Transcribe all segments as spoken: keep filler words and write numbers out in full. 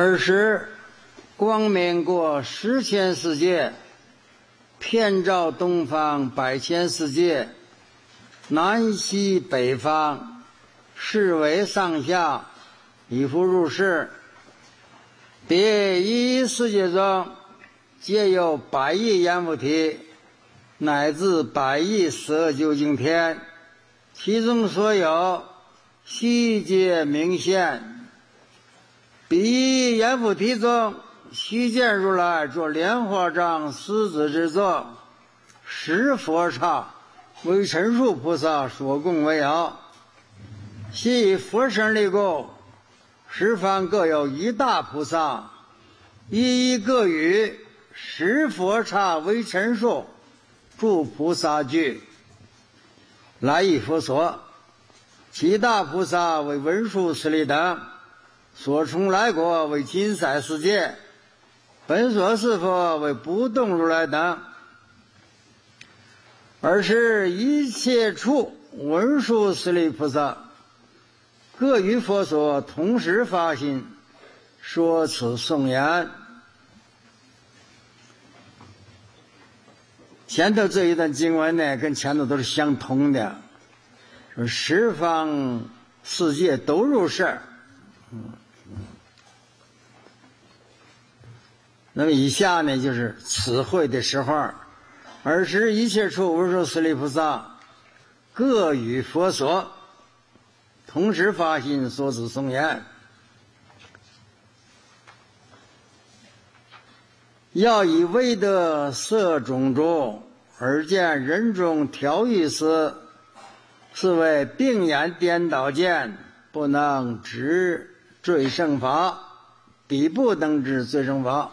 尔时光明过十千世界，遍照东方百千世界，南西北方，四维上下，以复如是。别一世界中，皆有百亿阎浮提，乃至百亿十二究竟天，其中所有悉皆明现。彼一阎浮提中，悉见如来作莲花藏狮子之座，十佛刹为陈数菩萨所供为摇。系佛身力故，十方各有一大菩萨，一一各与十佛刹为陈数，诸菩萨具。来意佛所，其大菩萨为文殊师利等，所从来国为金色世界，本所是佛为不动如来等。尔时一切处文殊师利菩萨，各于佛所同时发心，说此颂言。前头这一段经文呢，跟前头都是相同的，说十方世界都入世。嗯那么以下呢，就是此会的时候，尔时一切处文殊师利菩萨，各与佛所同时发心，说此颂言。要以威德摄种族，而见人中调御时，是为病眼颠倒见，不能执最胜法，彼不能执最胜法。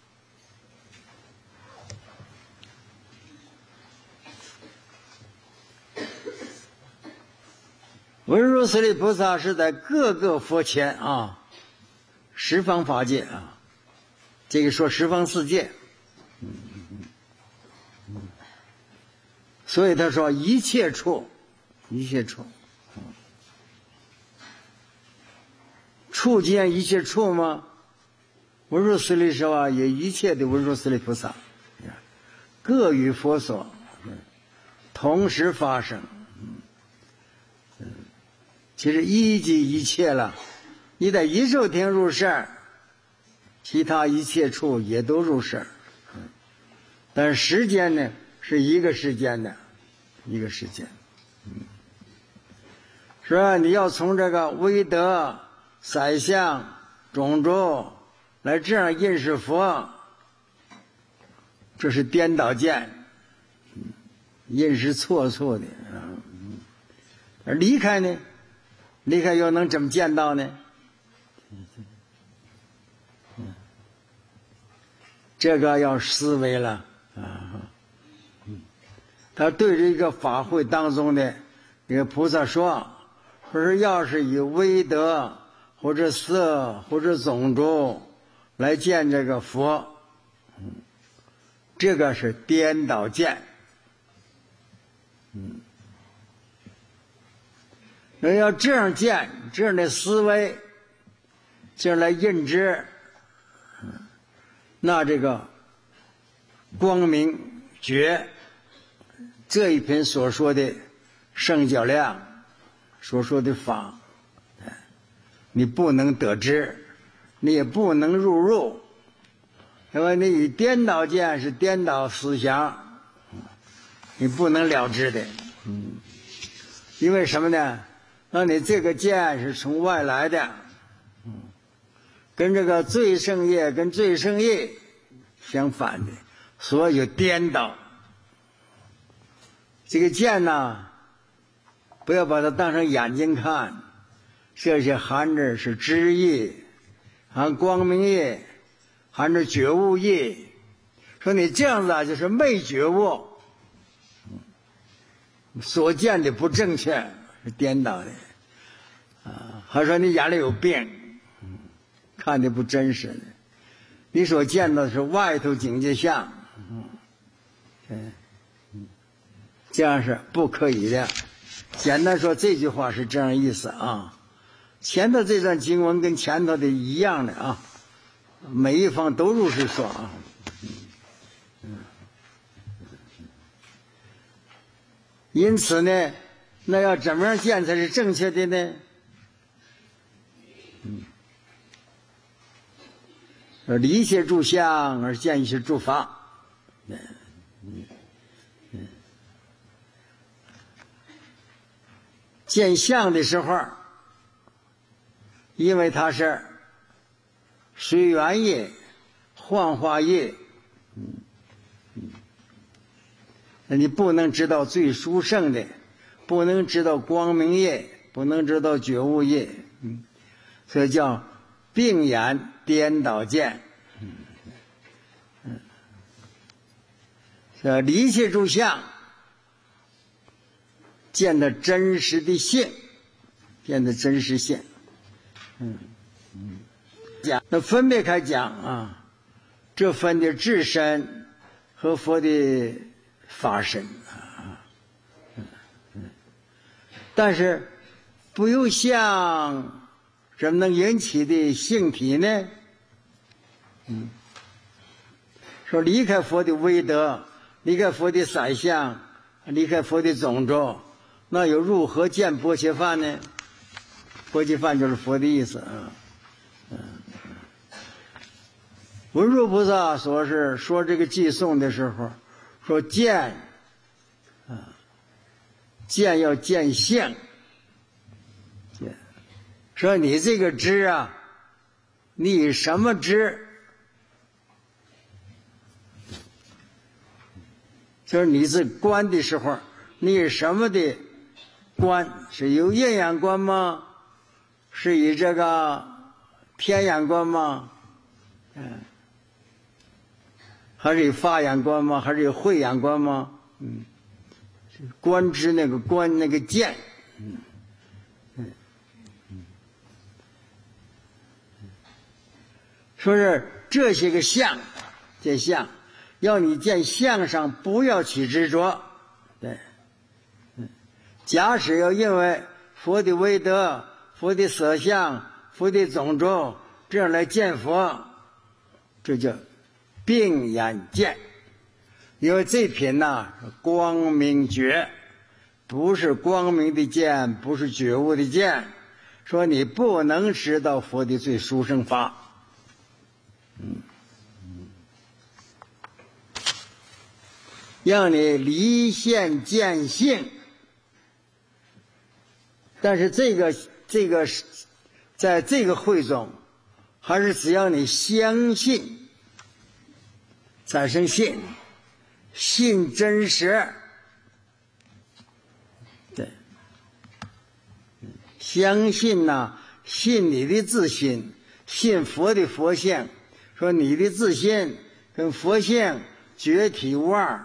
文殊师利菩萨是在各个佛前啊，十方法界啊，这个说十方世界，嗯嗯嗯，所以他说一切处，一切处，处见一切处吗？文殊师利说啊，也一切的文殊师利菩萨，各与佛所同时发生。其实一即一切了，你在一受听入世，其他一切处也都入世，但是时间呢是一个时间的，一个时间，嗯，是吧？你要从这个威德、色相、种族来这样认识佛，这是颠倒见，认识错错的啊。而离开呢？离开又能怎么见到呢？这个要思维了啊！他对这个法会当中的这个菩萨说：“说是要是以威德或者色或者种族来见这个佛，这个是颠倒见。”嗯。人要这样见，这样的思维，这样来认知，那这个光明觉这一篇所说的圣教量，所说的法，你不能得知，你也不能入入，因为你以颠倒见是颠倒思想，你不能了知的。嗯，因为什么呢？那你这个见是从外来的，嗯，跟这个最胜业跟最胜业相反的，所以就颠倒。这个见呢，不要把它当成眼睛看，这些含着是知业，含光明业，含着觉悟业。说你这样子啊，就是没觉悟，所见的不正确。是颠倒的啊！还说你眼里有病，嗯，看的不真实的，你所见到的是外头境界相，嗯，嗯，这样是不可以的。简单说，这句话是这样意思啊。前头这段经文跟前头的一样的啊， 每一方都如是说啊。因此呢，那要怎么样见才是正确的呢？嗯，离一切诸相而见一切诸法。嗯嗯嗯，见相的时候，因为它是随缘业、幻化业，嗯嗯，那你不能知道最殊胜的，不能知道光明业，不能知道觉悟业，嗯，所以叫并眼颠倒见。嗯嗯，这离一切诸相，见得真实的性，见得真实性。嗯嗯，讲那分别开讲啊，这分的智身和佛的法身啊，嗯嗯，但是不由相怎么能引起的性体呢？嗯，说离开佛的威德，离开佛的三相，离开佛的种种，那又如何见薄伽梵呢？薄伽梵就是佛的意思啊。嗯，文殊菩萨说是说这个偈颂的时候，说见啊，见要见性，见，说你这个知啊，你以什么知？就是你这观的时候，你以什么的观？是有阴阳观吗？是以这个天眼观吗？嗯，还是以法眼观吗？还是以慧眼观吗？嗯，观之那个观那个见，嗯嗯嗯，说是这些个相，这相，要你见相上不要起执着，对，嗯，假使要因为佛的威德、佛的色相、佛的种种，这样来见佛，这叫并眼见。因为这品呢，光明觉，不是光明的见，不是觉悟的见。说你不能知道佛的最殊胜法。嗯嗯，让你离现见性。但是这个这个在这个会中，还是只要你相信，产生信，信真实，对，相信呢、啊，信你的自信，信佛的佛性，说你的自信跟佛性绝体无二。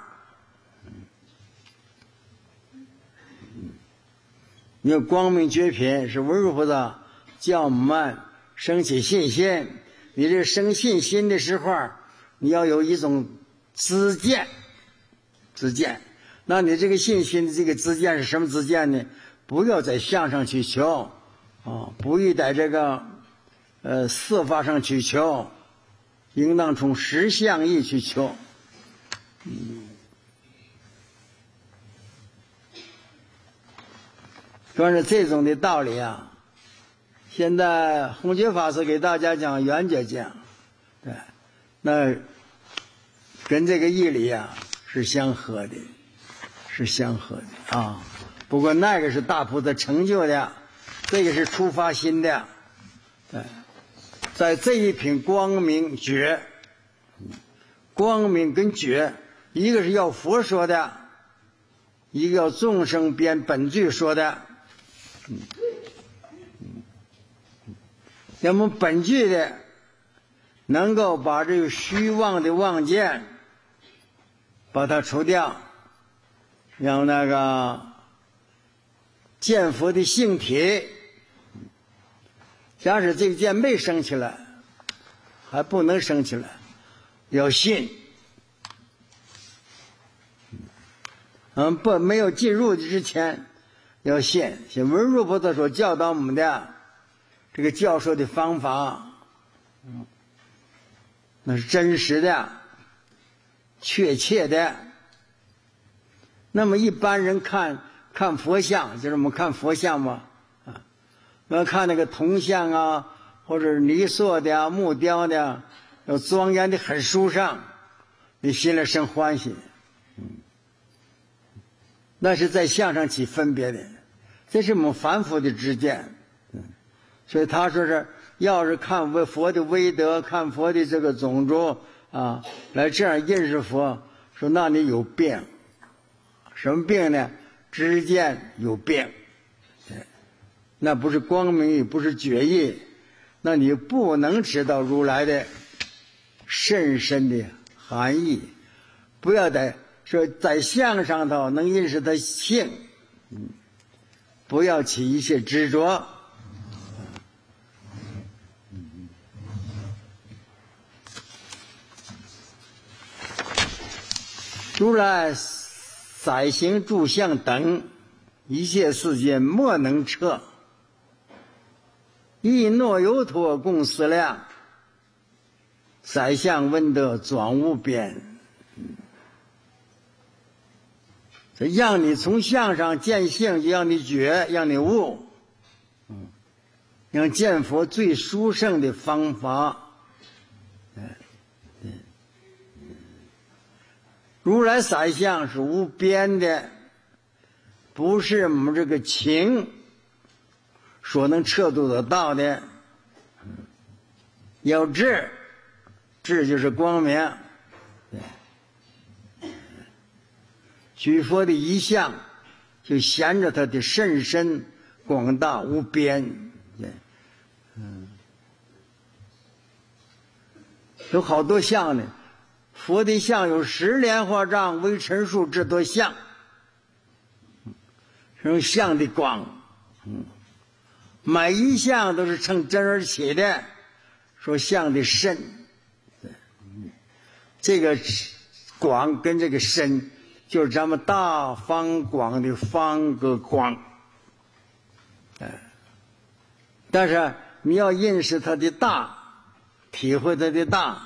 你有光明觉品是文殊菩萨叫我们生起信心，你这生信心的时候，你要有一种知见，知见。那你这个信心的这个知见是什么知见呢？不要在相上去求啊，不必在这个呃色法上去求，应当从实相义去求。嗯。说是这种的道理啊，现在弘觉法师给大家讲圆觉讲，对，那跟这个义理啊是相合的，是相合的啊。不过那个是大菩萨成就的，这个是出发心的，对，在这一品光明觉，光明跟觉，一个是要佛说的，一个要众生编本具说的。嗯嗯，要么本具的能够把这个虚妄的妄见把它除掉，让那个见佛的性体，假使这个见没生起来，还不能生起来，要信。嗯，不，没有进入之前。要信，像文殊菩萨所教导我们的这个教授的方法，嗯， 那是真实的、确切的。那么一般人看看佛像，就是我们看佛像嘛，啊，那看那个铜像啊，或者泥塑的啊、木雕的，要庄严的很殊胜，你心里生欢喜。嗯，那是在相上起分别的，这是我们凡夫的知见。嗯，所以他说是，要是看佛的威德，看佛的这个种族啊，来这样认识佛，说那你有病。什么病呢？知见有病，那不是光明义，不是觉义，那你不能知道如来的甚深的含义。不要在说在相上头能认识他性，嗯，不要起一些执着。如来载行住相等一切世间莫能测，亦若有托共思量，载相闻得转无边。这让你从相上见性，就让你觉，让你悟，嗯，让见佛最殊胜的方法。如来三相是无边的，不是我们这个情所能测度得到的。要智，智就是光明。举佛的一相，就显着他的甚深广大无边。嗯，有好多相呢。佛的像有十莲花丈微尘数之多相，这种相的广，嗯，每一项都是从真而起的，说相的深，这个广跟这个深，就是咱们大方广的方个广，哎，但是你要认识它的大，体会它的大。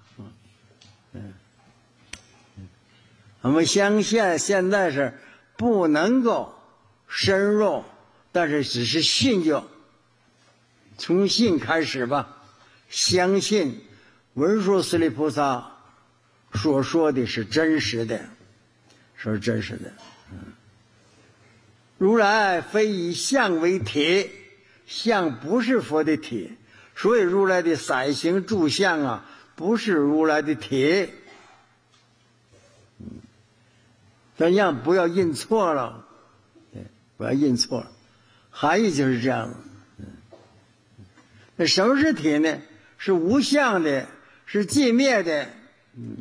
我们相信现在是不能够深入，但是只是信就从信开始吧。相信文殊师利菩萨所说的是真实的，是真实的。嗯，如来非以相为体，相不是佛的体，所以如来的载行住相啊，不是如来的体。咱样不要印错了，不要印错了，含义就是这样的。那什么是体呢？是无相的，是寂灭的，嗯，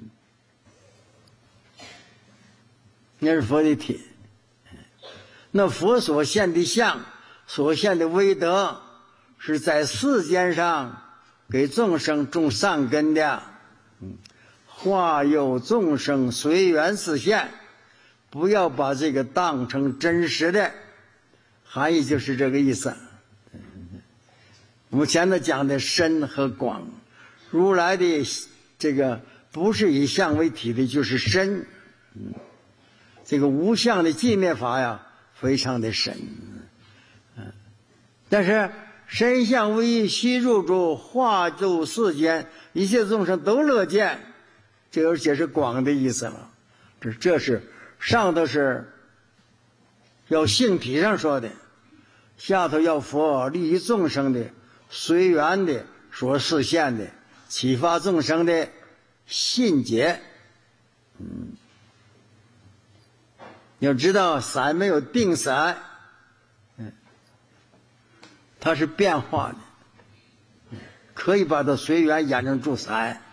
那是佛的体。那佛所现的相，所现的威德，是在世间上给众生种善根的，嗯，化有众生随缘示现。不要把这个当成真实的，含义就是这个意思。我们前头讲的深和广，如来的这个不是以相为体的，就是深。嗯，这个无相的寂灭法呀，非常的深。嗯，但是身相为一，悉入诸化诸世间，一切众生都乐见，这而且是广的意思了。这这是。上头是要性体上说的，下头要佛利益众生的随缘的所示现的启发众生的信解。嗯，要知道色没有定色，嗯，它是变化的，可以把它随缘演成住色。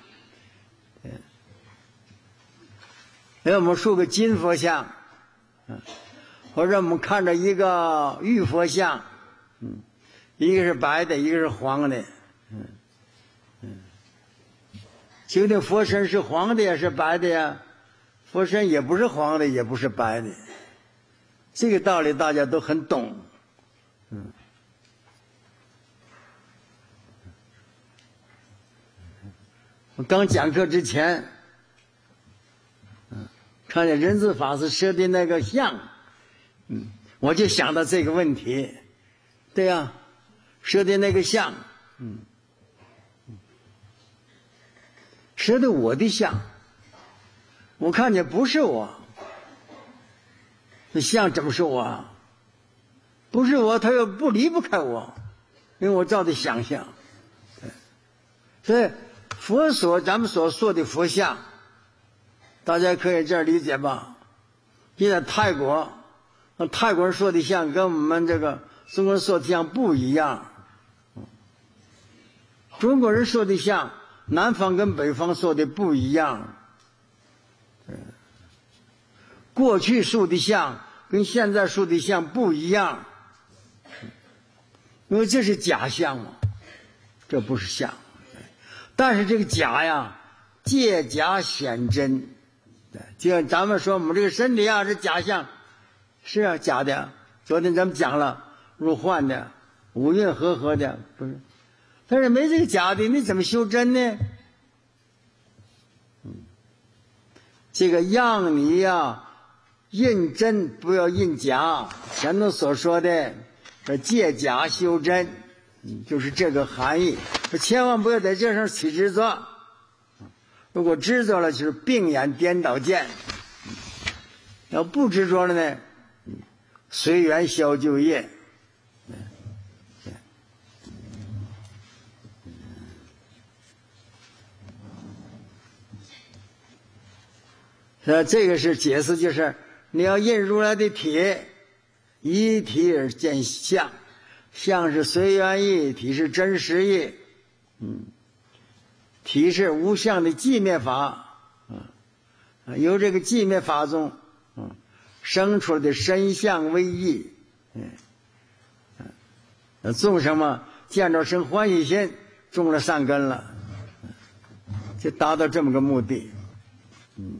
哎，我们竖个金佛像，嗯，或者我们看着一个玉佛像，嗯，一个是白的，一个是黄的，嗯嗯，究竟佛身是黄的也是白的呀？佛身也不是黄的，也不是白的，这个道理大家都很懂，嗯。 我刚讲课之前，嗯，看见仁智法师设的那个像，嗯，我就想到这个问题。对呀、啊，设的那个像，嗯，设的我的像，我看见不是我，那像怎么是我啊？不是我，他又不离不开我，因为我照的想象。所以佛所咱们所说的佛像，大家可以这样理解吧？现在泰国，泰国人说的像跟我们这个中国人说的像不一样。中国人说的像，南方跟北方说的不一样。过去说的像跟现在说的像不一样，因为这是假象嘛，这不是像。但是这个假呀，借假显真。就像咱们说我们这个身体啊是假象，是啊假的。昨天咱们讲了如幻的、五蕴和合的，不是。但是没这个假的，你怎么修真呢？嗯，这个让你呀、啊、印真，不要印假。前头所说的借假修真，嗯，就是这个含义。千万不要在这上起执着，如果执着了，就是病眼颠倒见；要不执着了呢，随缘消旧业。那这个是解释，就是你要印如来的体，依体而见相，相是随缘义，体是真实义。嗯，体是无相的寂灭法，啊，由这个寂灭法中，嗯，生出来的身相为义，嗯，嗯，众生嘛，见着生欢喜心，种了善根了，就达到这么个目的。嗯，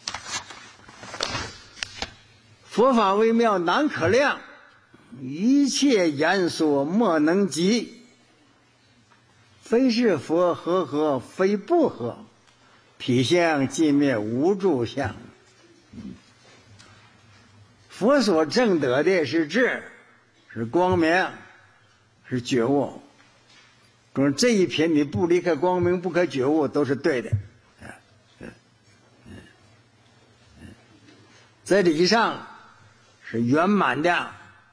佛法微妙难可量，一切言说莫能及。非是佛和合，非不合，体相寂灭无住相。佛所证得的是智，是光明，是觉悟。说这一品你不离开光明，不可觉悟，都是对的。在理上是圆满的。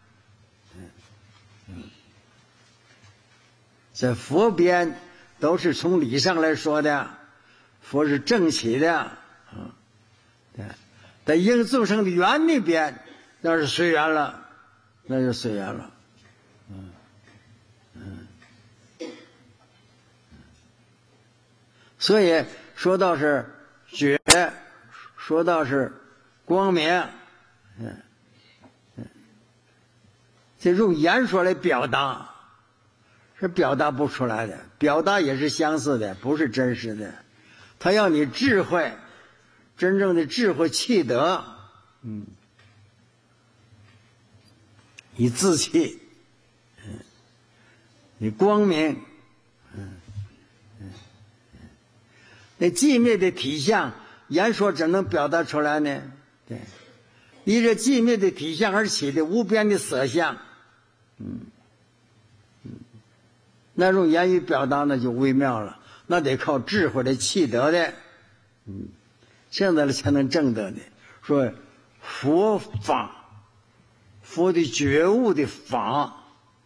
在佛边都是从理上来说的，佛是正起的，啊，对。在应众生的缘那边，那是随缘了，那就随缘了，嗯嗯。所以说到是觉，说到是光明，嗯嗯，这用言说来表达。是表达不出来的，表达也是相似的，不是真实的。他要你智慧，真正的智慧气德，嗯，你自气，嗯，你光明，嗯嗯，那寂灭的体相，言说怎能表达出来呢？对，依着寂灭的体相而起的无边的色相，嗯。那种言语表达呢就微妙了，那得靠智慧的气德的，嗯，这样的才能证得的。说佛法，佛的觉悟的法，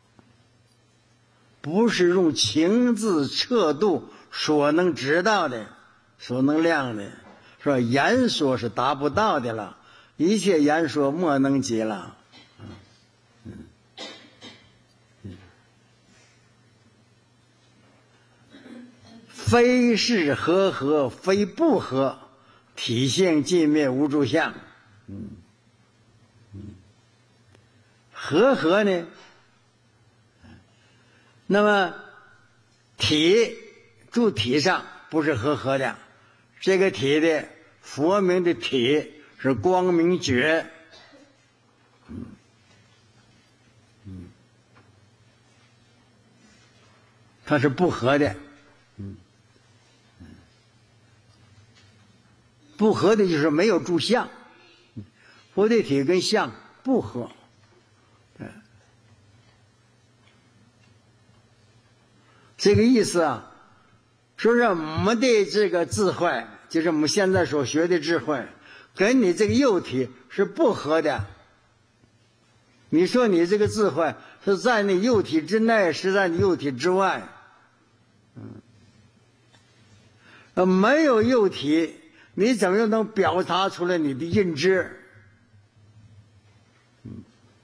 不是用情字彻度所能知道的，所能量的，说言说是达不到的了，一切言说莫能及了。非是和合，非不合，体性寂灭无住相。嗯嗯，和合呢？那么体住体上不是和合的，这个体的佛名的体是光明觉。嗯嗯，它是不合的。嗯。 不合的就是没有住相，佛的体跟相不合。这个意思啊，说是我们的这个智慧，就是我们现在所学的智慧，跟你这个幼体是不合的。你说你这个智慧是在你幼体之内，是在你幼体之外。嗯，没有幼体，你怎么能表达出来你的认知？嗯，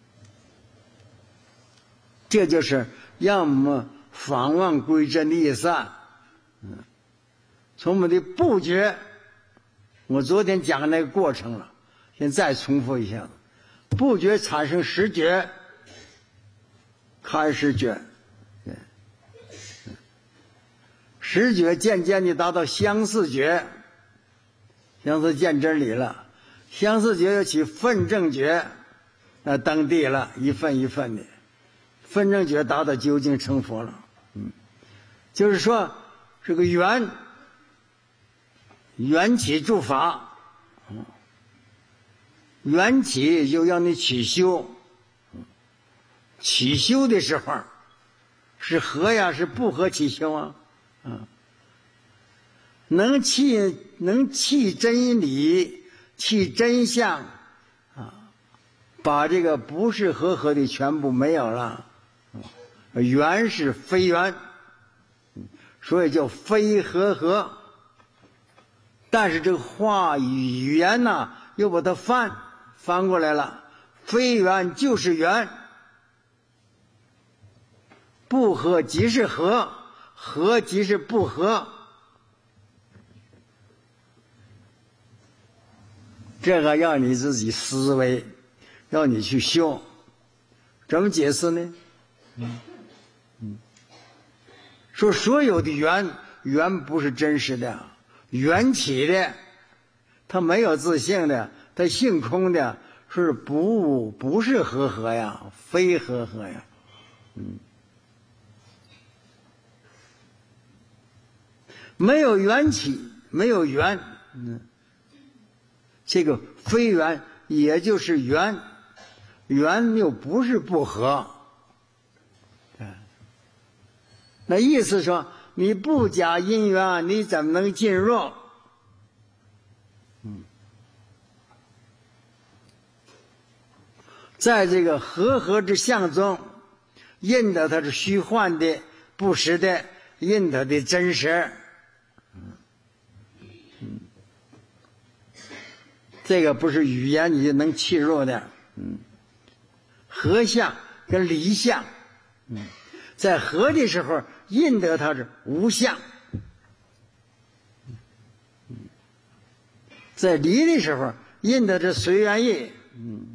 这就是让我们返望归真的意思啊。嗯，从我们的不觉，我昨天讲的那个过程了，现在再重复一下子。不觉产生实觉，开始觉，实觉渐渐地达到相似觉，相似见真理了，相似觉又起分正觉，那登地了，一份一份的，分正觉达到究竟成佛了。嗯，就是说这个缘，缘起诸法。嗯，缘起就让你起修，起修的时候是合呀，是不合起修啊？嗯，能起能起真理，起真相啊，把这个不是和合的全部没有了。缘是非缘，所以叫非和合。但是这个话语言呢，又把它翻。翻过来了，非缘就是缘，不合即是合，合即是不合。这个要你自己思维，要你去修。怎么解释呢？嗯嗯，说所有的缘，缘不是真实的，缘起的，它没有自性的。它性空的，是不不是和合呀，非和合呀。嗯，没有缘起，没有缘。嗯，这个非缘也就是缘，缘又不是不合。那意思说，你不假因缘，你怎么能进入？嗯。在这个和合之相中，印的它是虚幻的、不实的，印它的真实。嗯，这个不是语言你就能切入的。嗯，合相跟离相，嗯，在合的时候，印的它是无相；在离的时候，印的是随缘意。嗯。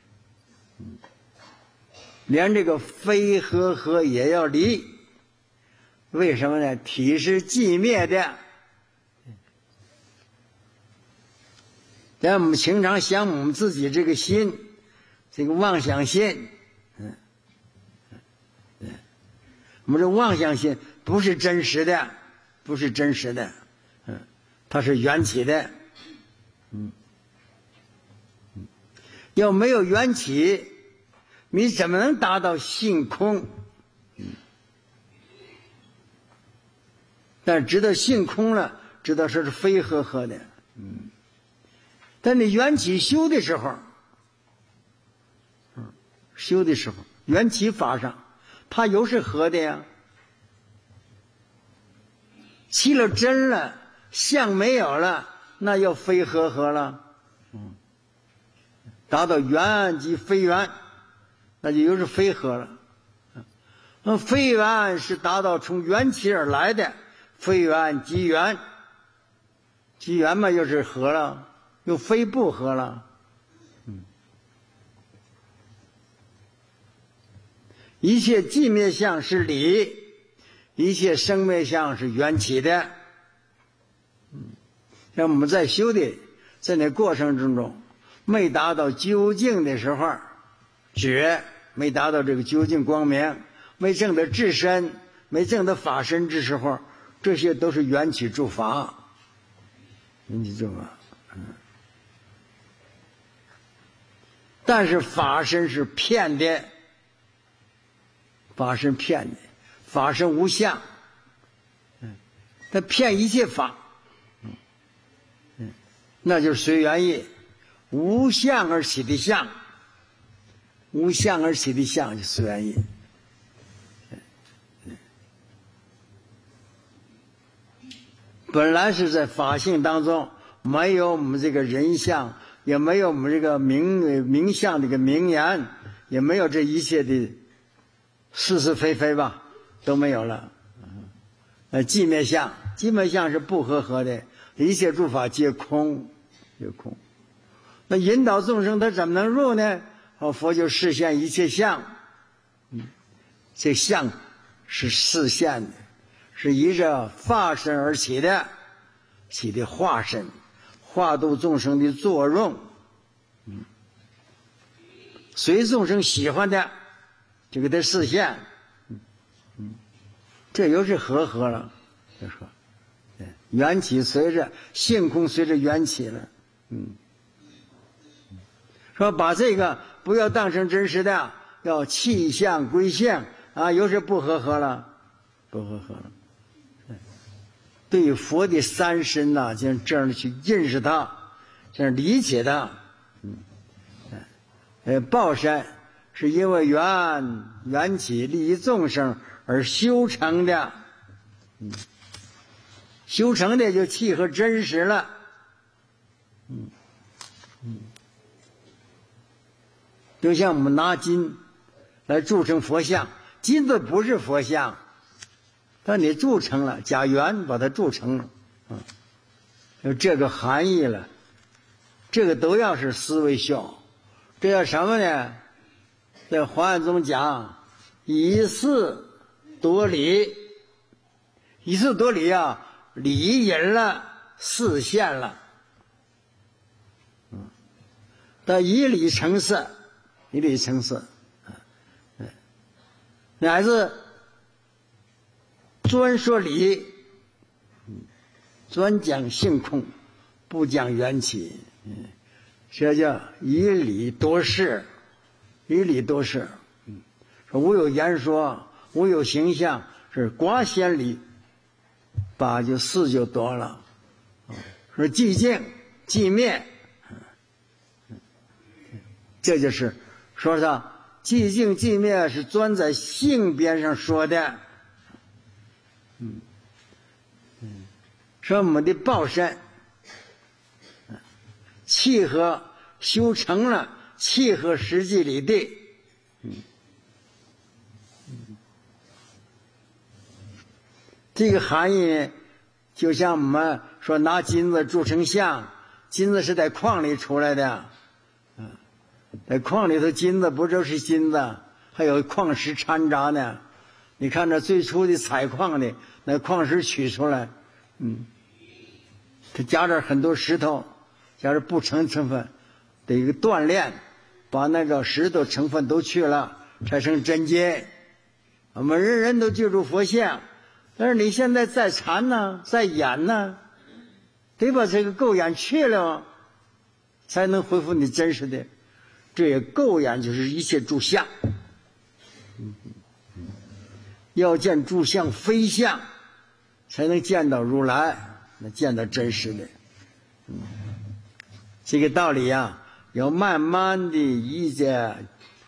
连这个非和合也要离，为什么呢？体是寂灭的。但我们经常想我们自己这个心，这个妄想心，嗯，嗯，我们这妄想心不是真实的，不是真实的，嗯，它是缘起的，嗯，嗯，要没有缘起。你怎么能达到性空？嗯，但知道性空了，知道说是非和合的。嗯，但你缘起修的时候，嗯，修的时候缘起法上，它又是合的呀。起了真了，相没有了，那又非和合了。嗯，达到缘即非缘。那就又是非合了。那非缘是达到从缘起而来的，非缘即缘，即缘嘛，又是合了，又非不合了。嗯，一切寂灭相是理，一切生灭相是缘起的。嗯，像我们在修的，在那过程之中，没达到究竟的时候，觉没达到这个究竟光明，没证得智身，没证得法身之时候，这些都是缘起诸法。缘起诸法， 但是法身是骗的，法身骗的，法身无相，嗯，他骗一切法，嗯嗯，那就是随缘业，无相而起的相，无相而起的相就随缘业。本来是在法性当中，没有我们这个人相，也没有我们这个名名相这个名言，也没有这一切的是是非非吧，都没有了。呃，寂灭相，寂灭相是不和合的，一切诸法皆空，皆空。那引导众生他怎么能入呢？哦，佛就示现一切相，嗯，这相是示现的，是依着法身而起的，起的化身，化度众生的作用，嗯，随众生喜欢的就给他示现，嗯嗯，这又是和合了，就说，对，缘起随着性空随着缘起了，嗯，说把这个不要当成真实的，要弃相归性啊，又是不和合了，不和合了。对于佛的三身呐、啊，就这样去认识它，这样理解它。嗯，呃，报身是因为缘缘起利益众生而修成的，嗯，修成的就契合真实了。嗯嗯，就像我们拿金来铸成佛像，金子不是佛像。但你铸成了假缘，把它铸成了，嗯，就这个含义了。这个都要是思维效，这叫什么呢？在华严中讲以事夺理，以事夺理啊，理引了，示现了，嗯，但以理成色，以理成色，嗯，乃至专说理，专讲性空，不讲缘起，这叫以理夺事，以理夺事。说无有言说，无有形象，是寡显理，把就事就夺了。说寂静寂灭，这就是说他寂静寂灭是专在性边上说的。嗯嗯，说我们的报身契合修成了，契合实际里的，嗯嗯，这个含义呢，就像我们说拿金子铸成像，金子是在矿里出来的，嗯，在矿里头金子不就是金子，还有矿石掺杂呢。你看这最初的采矿的那矿石取出来，嗯，它加点很多石头，加点不成成分，得一个锻炼，把那个石头成分都去了，才成真金。我们人人都记住佛像，但是你现在再缠呢，再演呢，得把这个垢眼去了，才能恢复你真实的。这个垢眼就是一切诸相。嗯要见诸相非相，才能见到如来，那见到真实的。嗯，这个道理啊，要慢慢的理解，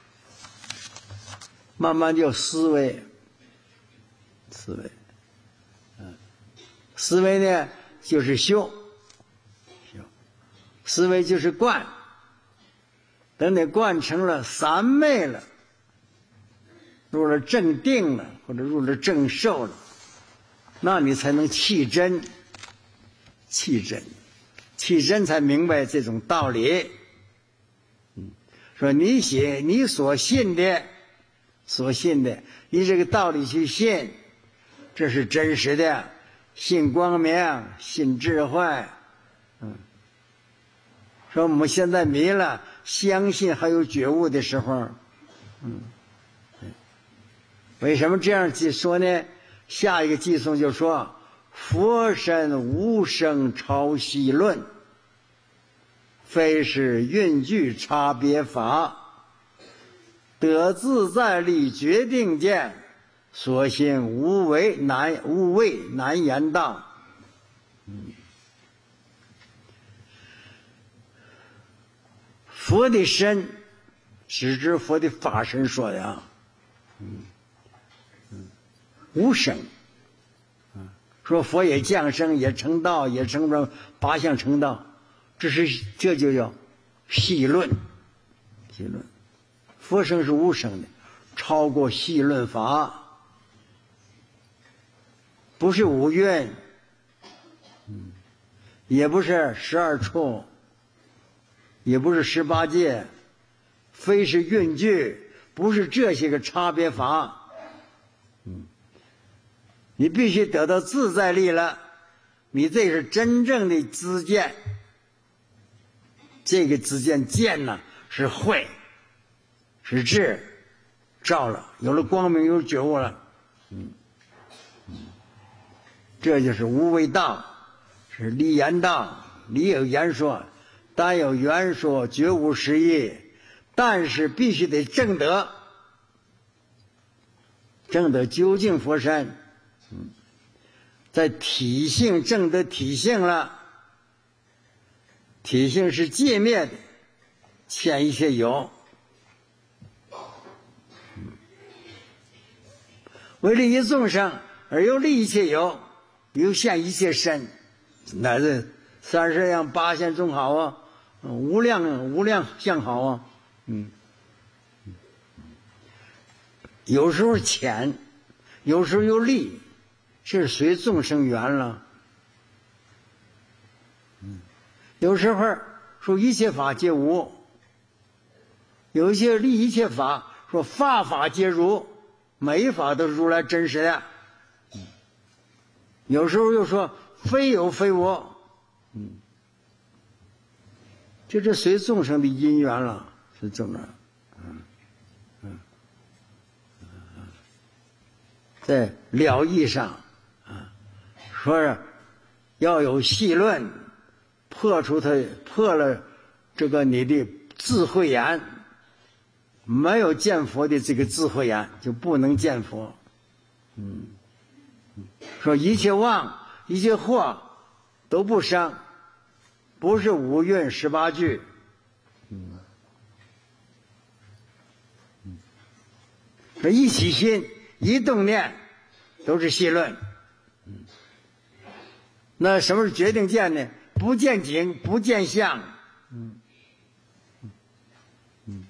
慢慢就思维，思维，嗯，思维呢就是修，修，思维就是观，等你观成了三昧了。入了正定了，或者入了正受了，那你才能契真，契真，契真才明白这种道理。嗯，说你写你所信的，所信的，以这个道理去信，这是真实的，信光明，信智慧。嗯，说我们现在迷了，相信还有觉悟的时候，嗯。为什么这样说呢？下一个偈颂就说佛身无生潮汐论， 非是蕴具差别法，得自在力决定见，所幸无为难无畏难言道。嗯，佛的身是指佛的法身说的啊，嗯嗯，无生。说佛也降生，也成道，也成了八相成道，这是这就叫细论。细论，佛生是无生的，超过细论法，不是五蕴，嗯，也不是十二处，也不是十八界，非是蕴具，不是这些个差别法，嗯。你必须得到自在力了，你这是真正的自见。这个自见见呢，是慧，是智，照了，有了光明，有觉悟了，嗯，这就是无为道，是离言道，离有言说，但有言说，绝无实义，但是必须得证得，证得究竟佛身。嗯，在体性证得体性了，体性是界灭的，现一切有。嗯，为利益众生而又利一切有，又现一切身，乃至三十样八相众好啊，无量无量相好啊。嗯，有时候浅，有时候又利。这是随众生缘了。嗯，有时候说一切法皆无，有一些立一切法说法法皆如，每一法都是如来真实的。嗯，有时候又说非有非无。嗯，这是随众生的因缘了，是这么。嗯嗯嗯，在了义上。说是要有细论，破除它，破了这个你的智慧眼，没有见佛的这个智慧眼，就不能见佛。嗯，说一切妄，一切惑都不生，不是五蕴十八句。嗯，说一起心，一动念，都是细论。嗯。那什么是决定见呢？不见景，不见相。嗯嗯，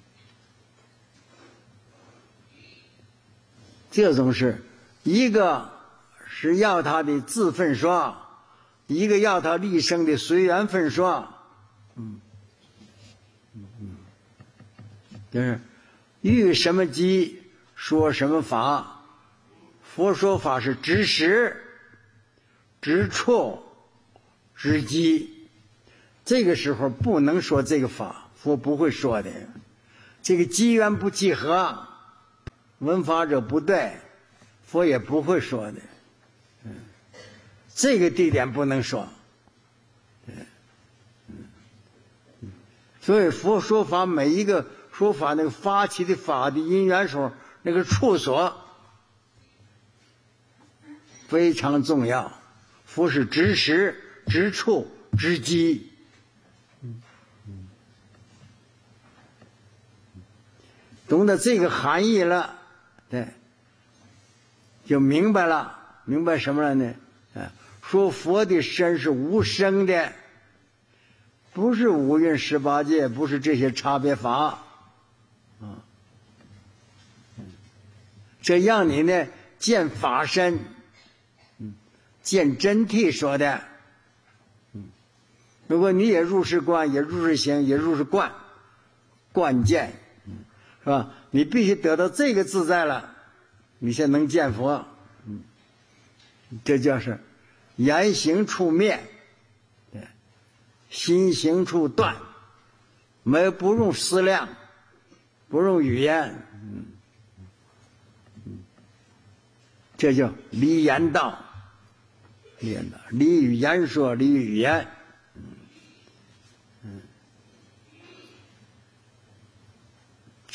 这种是一个是要他的自分说，一个要他立生的随缘分说。嗯嗯嗯，就是遇什么机说什么法，佛说法是直实。直处直机，这个时候不能说这个法，佛不会说的。这个机缘不契合，闻法者不对，佛也不会说的。嗯，这个地点不能说。嗯，所以佛说法每一个说法那个发起的法的因缘时候，那个处所非常重要。佛是直实、直处、直机。嗯嗯，懂得这个含义了，对，就明白了。明白什么了呢？啊，说佛的身是无生的，不是五蕴十八界，不是这些差别法。啊，这让你呢见法身。见真谛说的，嗯，如果你也入世观，也入世行，也入世观，观见，嗯，是吧？你必须得到这个自在了，你才能见佛，嗯，这就是言行处灭，对，心行处断，没有不用思量，不用语言，嗯嗯，这叫离言道。离言道，离语言说，离语言，嗯嗯，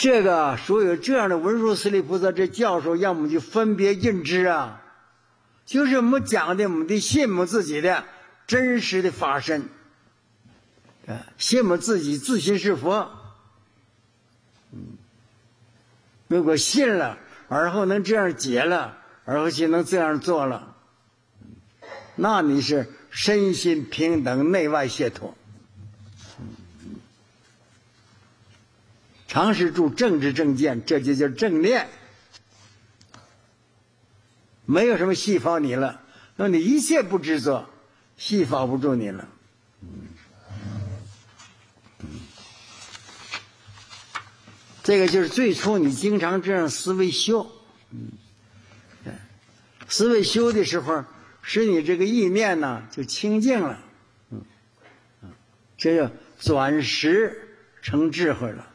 这个所有这样的文殊师利菩萨这教授，要么就分别印知啊，就是我们讲的我们的信我们自己的真实的法身，啊，信我们自己自心是佛。嗯，如果信了，而后能这样解了，而后就能这样做了，那你是身心平等，内外解脱。常时住正知正见，这就叫正念，没有什么系缚你了，那你一切不执着，系缚不住你了。这个就是最初你经常这样思维修，思维修的时候，使你这个意念呢就清净了，这就转识成智慧了。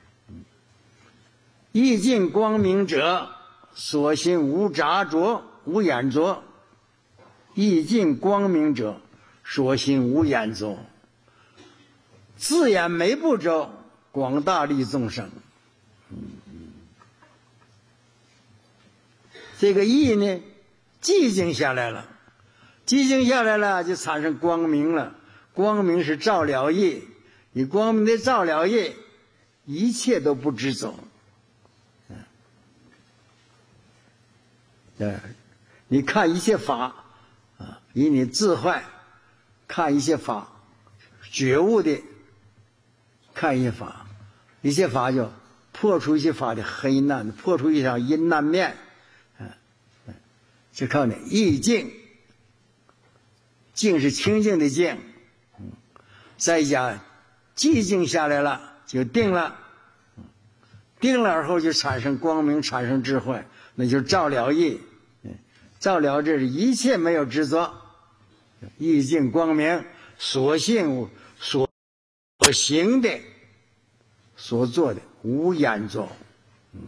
意尽光明者，所心无杂着，无眼着。意尽光明者，所心无眼着。自眼眉不着，广大利众生。这个意呢，寂静下来了，寂静下来了，就产生光明了。光明是照了意，你光明的照了意，一切都不执着。对，你看一切法啊，以你智慧看一切法，觉悟的看一些法，一些法就破除一些法的黑暗，破除一条阴暗面，嗯，就靠你意境，静是清净的静，嗯，再讲寂静下来了，就定了，定了而后就产生光明，产生智慧，那就照了意。照了这是一切没有执着，意境光明，所信所所行的所做的无眼着，嗯，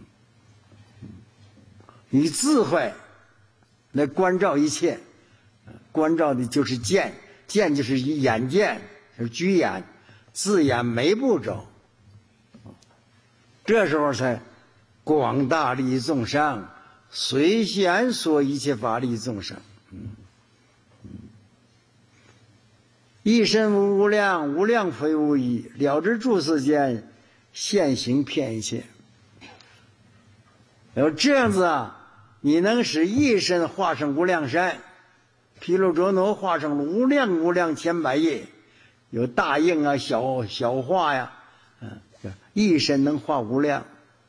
以智慧来关照一切，关照的就是见，见就是以眼见，是居眼，自眼眉不着，这时候才广大利益众生。随缘说一切法利众生，嗯嗯，一身无无量，无量非无一，了知诸世间，现行遍一切。然后这样子啊，你能使一身化成无量身，毗卢遮那化成无量无量千百亿，有大应啊，小小化呀，嗯，一身能化无量。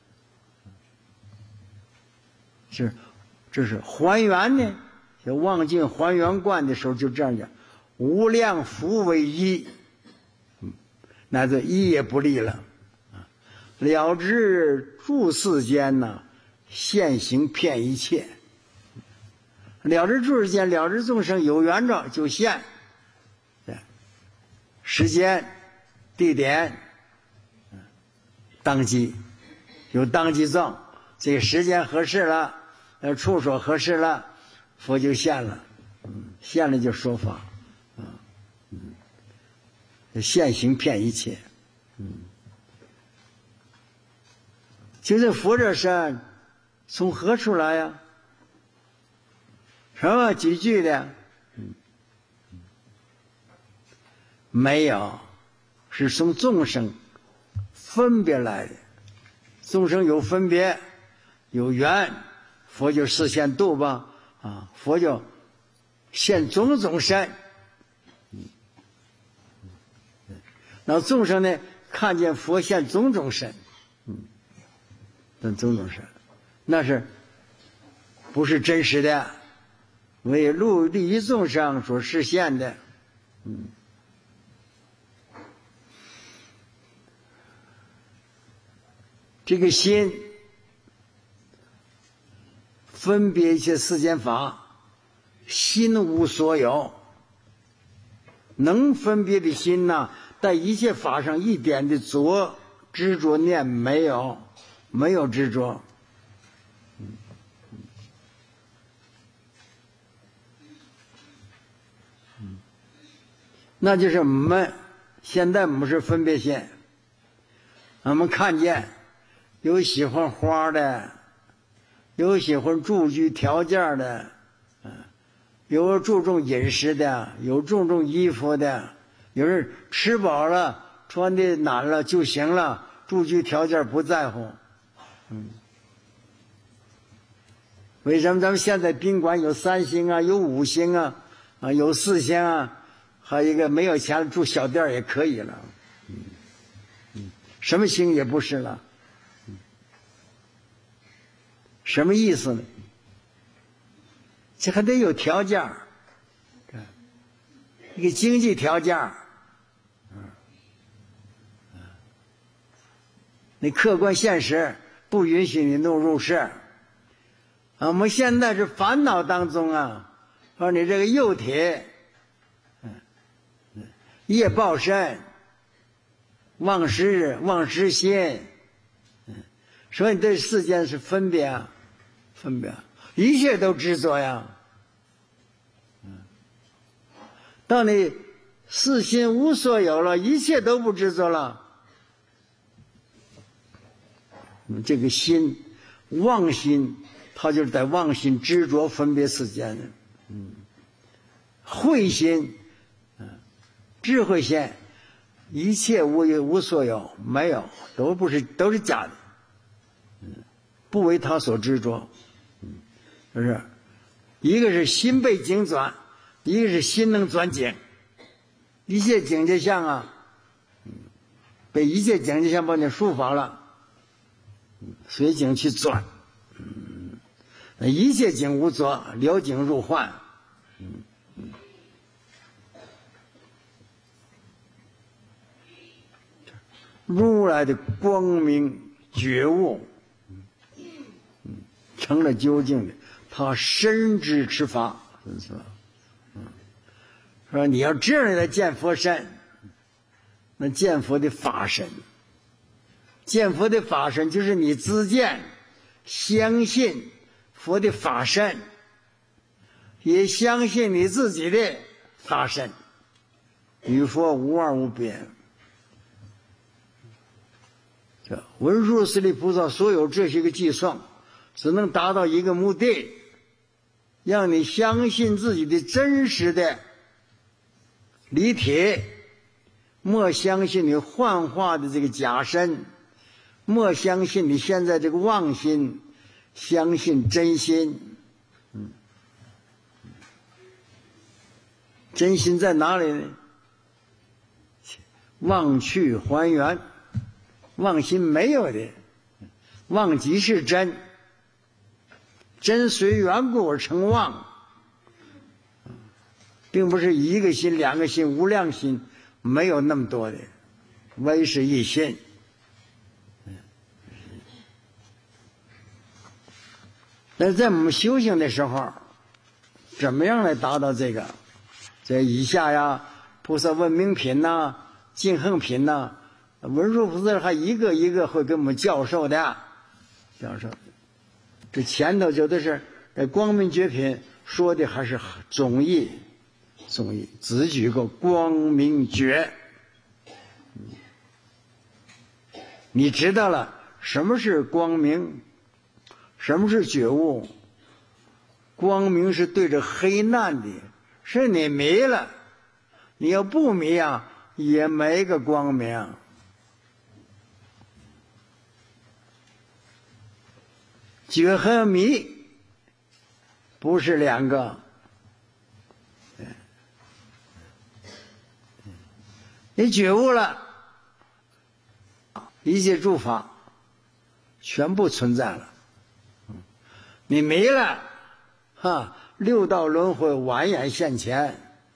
是，这是还原呢。就望尽还原观的时候就这样讲，无量福为一，嗯，那这一也不立了。了知诸世间呢，现行遍一切。了知诸世间，了知众生有缘着就现，对，时间、地点、当机，有当机证，这个时间合适了。呃，处所合适了，佛就现了，嗯，现了就说法，啊，嗯，现行遍一切，嗯，就这佛这身从何处来呀？什么几句的？嗯，没有，是从众生分别来的，众生有分别，有缘。佛就示现度吧，啊，佛就现种种身，嗯，那众生呢，看见佛现种种身，嗯，那种种身，那是不是真实的？为利利益众生所实现的，嗯，这个心。分别一切世间法，心无所有，能分别的心呢，在一切法上一点的着执着念没有，没有执着。那就是我们现在我们是分别心，我们看见有喜欢花的，有喜欢住居条件的，有注重饮食的，有注重衣服的，有人吃饱了穿的暖了就行了，住居条件不在乎。嗯，为什么咱们现在宾馆有三星啊，有五星啊，啊有四星啊，还有一个没有钱住小店也可以了。嗯嗯，什么星也不是了。嗯，什么意思呢？这还得有条件，一个经济条件。嗯，你客观现实不允许你弄入世。啊，我们现在是烦恼当中啊，说你这个幼体，嗯，业报身，忘失忘失心，嗯，所以这世间是分别啊，分别，一切都执着呀。嗯，当你四心无所有了，一切都不执着了，嗯，这个心妄心。他就是在妄心执着分别世间的，嗯，慧心，嗯，智慧心，一切无有无所有，没有，都不是，都是假的，嗯，不为他所执着，嗯，是不是？一个是心被境转，一个是心能转境，一切境界相啊，嗯，被一切境界相把你束缚了，嗯，随境去转。一切境无着，了境入幻。嗯嗯，如来的光明觉悟，嗯嗯，成了究竟的，他深知持法，是吧？嗯，说你要这样来见佛身，那见佛的法身，见佛的法身就是你自见，相信佛的法身，也相信你自己的法身，与佛无二无别。这文殊师利菩萨所有这些个计算，只能达到一个目的，让你相信自己的真实的离体，莫相信你幻化的这个假身，莫相信你现在这个妄心，相信真心。嗯，真心在哪里呢？妄去还原，妄心没有的，妄即是真，真随缘故而成妄，并不是一个心两个心无量心，没有那么多的，唯是一心。但是在我们修行的时候，怎么样来达到这个？这以下呀，菩萨问名品呐，净恒品呐，文殊菩萨还一个一个会给我们教授的，教授。这前头有的是在光明觉品说的还是总义，总义只举个光明觉，你知道了什么是光明，什么是觉悟？光明是对着黑暗的，是你迷了，你要不迷啊，也没个光明。觉和迷不是两个，你觉悟了，一切诸法全部存在了。你迷了，哈，六道轮回蜿蜒现前。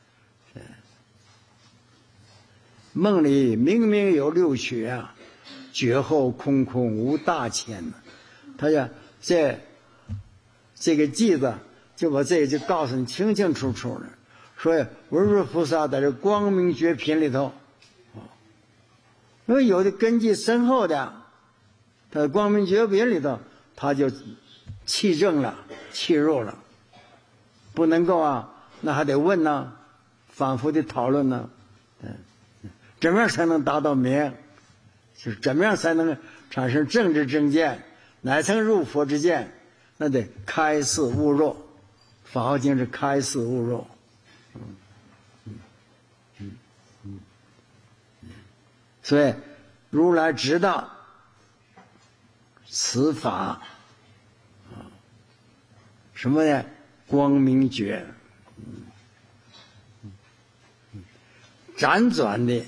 梦里明明有六趣啊，觉后空空无大千呢。他讲这这个句子就把这个就告诉你清清楚楚的，说文殊菩萨在这光明觉品里头，因为有的根基深厚的，他在光明觉品里头他就气正了，气入了，不能够啊，那还得问呢，反复的讨论呢，嗯，怎么样才能达到明？就是怎么样才能产生正知正见，乃曾入佛之见，那得开示悟入。法华经是开示悟入。嗯嗯嗯嗯嗯，所以如来知道此法啊，什么呢？光明觉，嗯嗯，辗转的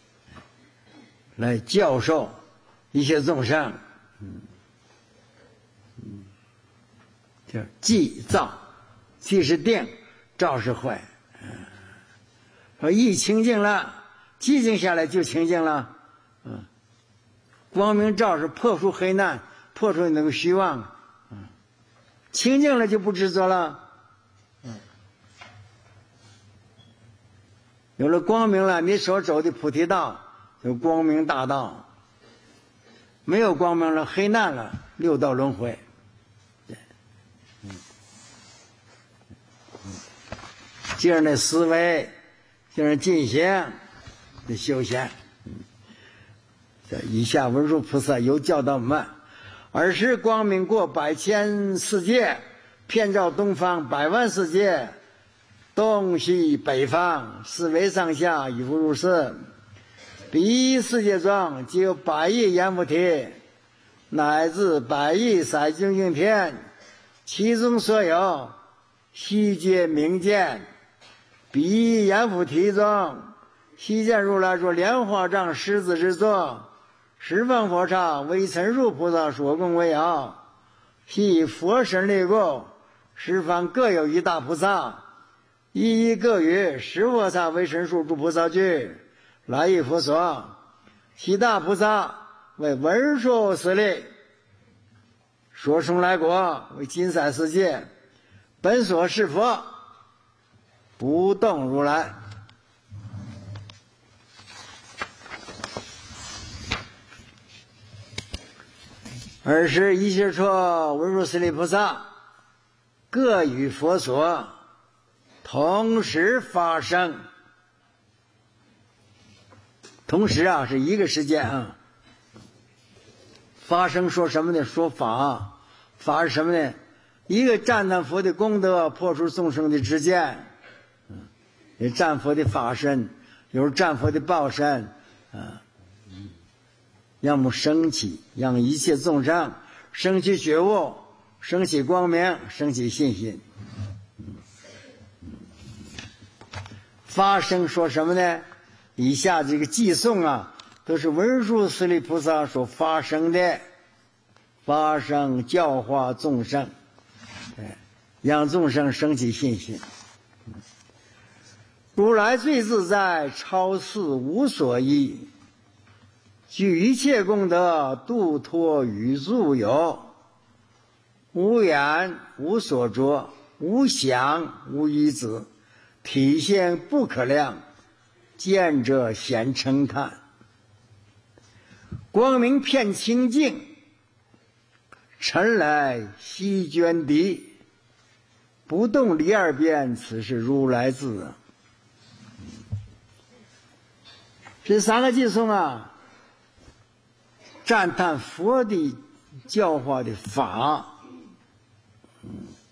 来教授一些众生，嗯嗯，叫寂照，寂是定，照是慧。说一清净了，寂静下来就清净了。嗯，光明照是破除黑暗，破除那个虚妄。嗯，清净了就不执着了。嗯，有了光明了，你所走的菩提道有光明大道。没有光明了，黑暗了，六道轮回。嗯，嗯，这样的思维，这样进行的修仙。嗯，这以下文殊菩萨有教导我们：尔时光明过百千世界，遍照东方百万世界，东西北方四维上下亦复如是。彼世界中即有百亿阎浮提，乃至百亿色精净天，其中所有悉皆明见。彼阎浮提中，悉见如来说莲花藏狮子之座，十方佛刹为陈数菩萨所供为摇，系佛身内供，十方各有一大菩萨，一一各与十佛刹为神数诸菩萨具，来诣佛所。其大菩萨为文殊师利，所生来国为金山世界，本所是佛，不动如来。尔时一切处文殊师利菩萨各与佛所同时发生。同时啊，是一个时间啊。发生说什么呢？说法。法是什么呢？一个赞叹佛的功德，破除众生的执见。嗯，有赞佛的法身，有赞佛的报身啊。嗯，让我们升起，让一切众生升起觉悟，升起光明，升起信心。嗯嗯，发生说什么呢？以下这个偈颂啊，都是文殊师利菩萨所发生的，发生教化众生，让众生升起信心。如来最自在，超世无所依，具一切功德，度脱与诸有，无眼无所着，无想无依止，体现不可量，见者显称叹。光明遍清净，尘来悉捐敌，不动离二边，此是如来智。这三个偈颂啊，赞叹佛的教化的法，嗯，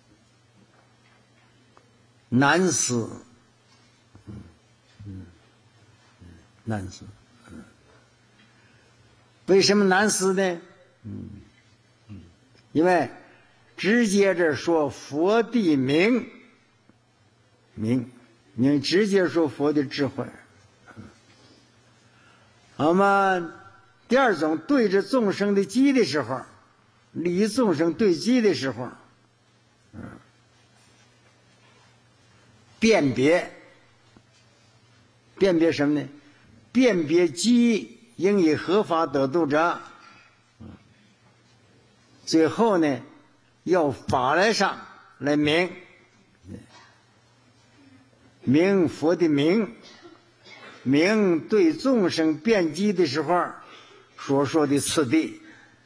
难思，嗯嗯嗯，难思。嗯，为什么难思呢？嗯嗯，因为直接着说佛的名，名名直接说佛的智慧。我们第二种对着众生的机的时候，离众生对机的时候，嗯，辨别，辨别什么呢？辨别机应以合法得度者。最后呢，要法来上来明，明佛的明。明对众生辩机的时候所说的次第。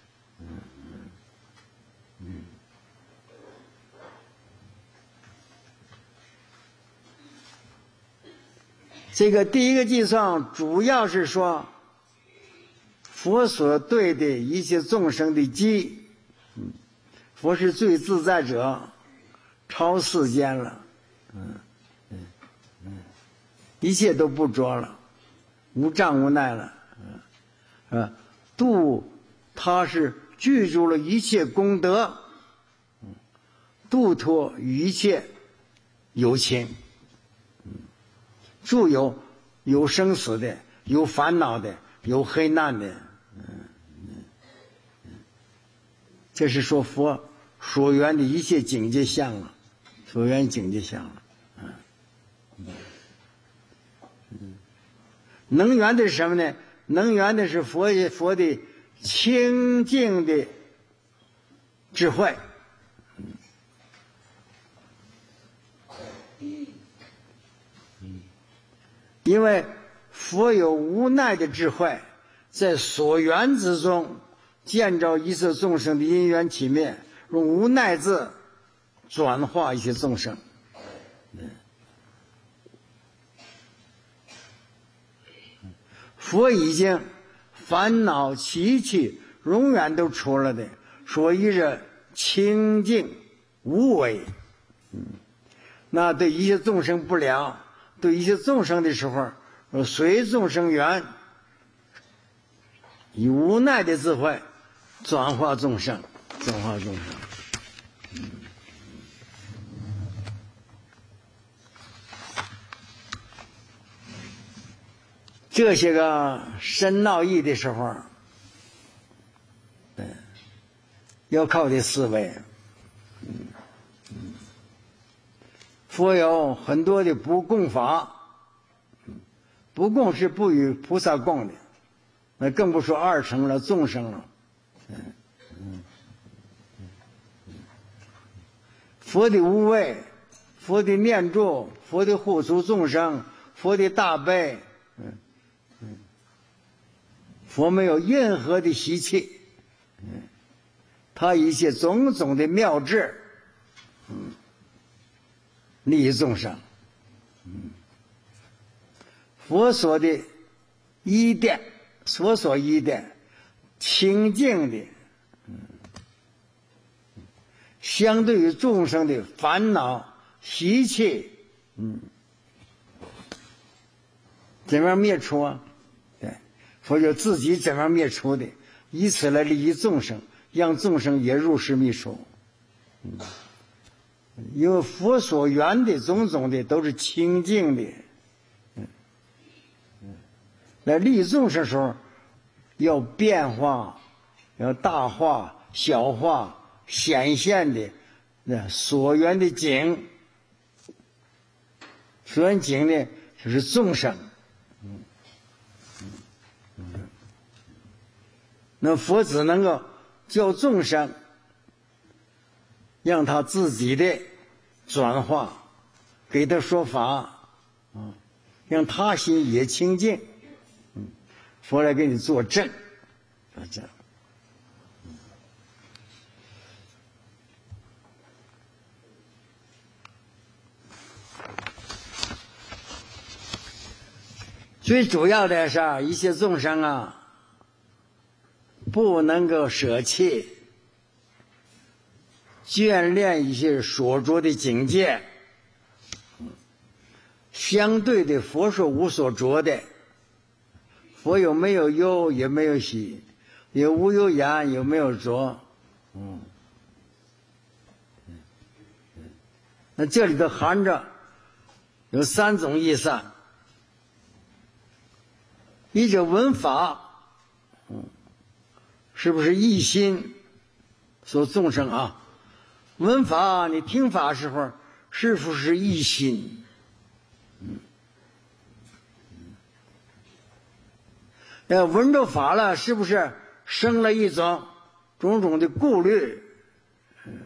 嗯，这个第一个偈颂主要是说佛所对的一切众生的机，嗯，佛是最自在者，超世间了，嗯嗯嗯，一切都不着了，无障无碍了，嗯啊，度他是具足了一切功德，嗯，度脱一切有情，嗯，诸有有生死的，有烦恼的，有黑难的，嗯嗯嗯，这是说佛所缘的一切境界相了，所缘境界相了，嗯嗯嗯，能缘的是什么呢？能缘的是佛佛的清净的智慧，因为佛有无奈的智慧，在所缘之中见着一切众生的因缘起灭，用无奈字转化一些众生。佛已经烦恼习气永远都除了的，所以是清净无为。嗯，那对一切众生不了，对一切众生的时候，随众生缘，以无奈的智慧转化众生，转化众生。嗯，这些个深奥义的时候，对，要靠的思维。嗯嗯，佛有很多的不共法，不共是不与菩萨共的，那更不说二乘了众生了。嗯嗯嗯，佛的无畏，佛的念住，佛的护除众生，佛的大悲，嗯嗯，佛没有任何的习气，嗯，他一切种种的妙智，嗯，利益众生，嗯，佛所的依殿，所所依殿，清净的，嗯，相对于众生的烦恼习气，嗯，怎么样灭除啊？对，佛就自己怎么样灭除的，以此来利益众生，让众生也入世灭除。嗯，因为佛所缘的种种的都是清净的，嗯嗯，来利益众生的时候，要变化，要大化、小化、显现的那所缘的境，所缘境呢就是众生。嗯嗯嗯，那佛只能够教众生，让他自己的转化，给他说法，啊，让他心也清净。嗯，佛来给你作证，作证。最主要的是一切众生啊，不能够舍弃眷恋一些所着的境界，相对的佛说无所着的，佛有没有忧也没有喜，有无有言有没有着，嗯，那这里头含着有三种意思。一者闻法，嗯，是不是一心所众生啊？闻法，你听法时候是不是一心？嗯，呃，闻着法了，是不是生了一种种种的顾虑，嗯，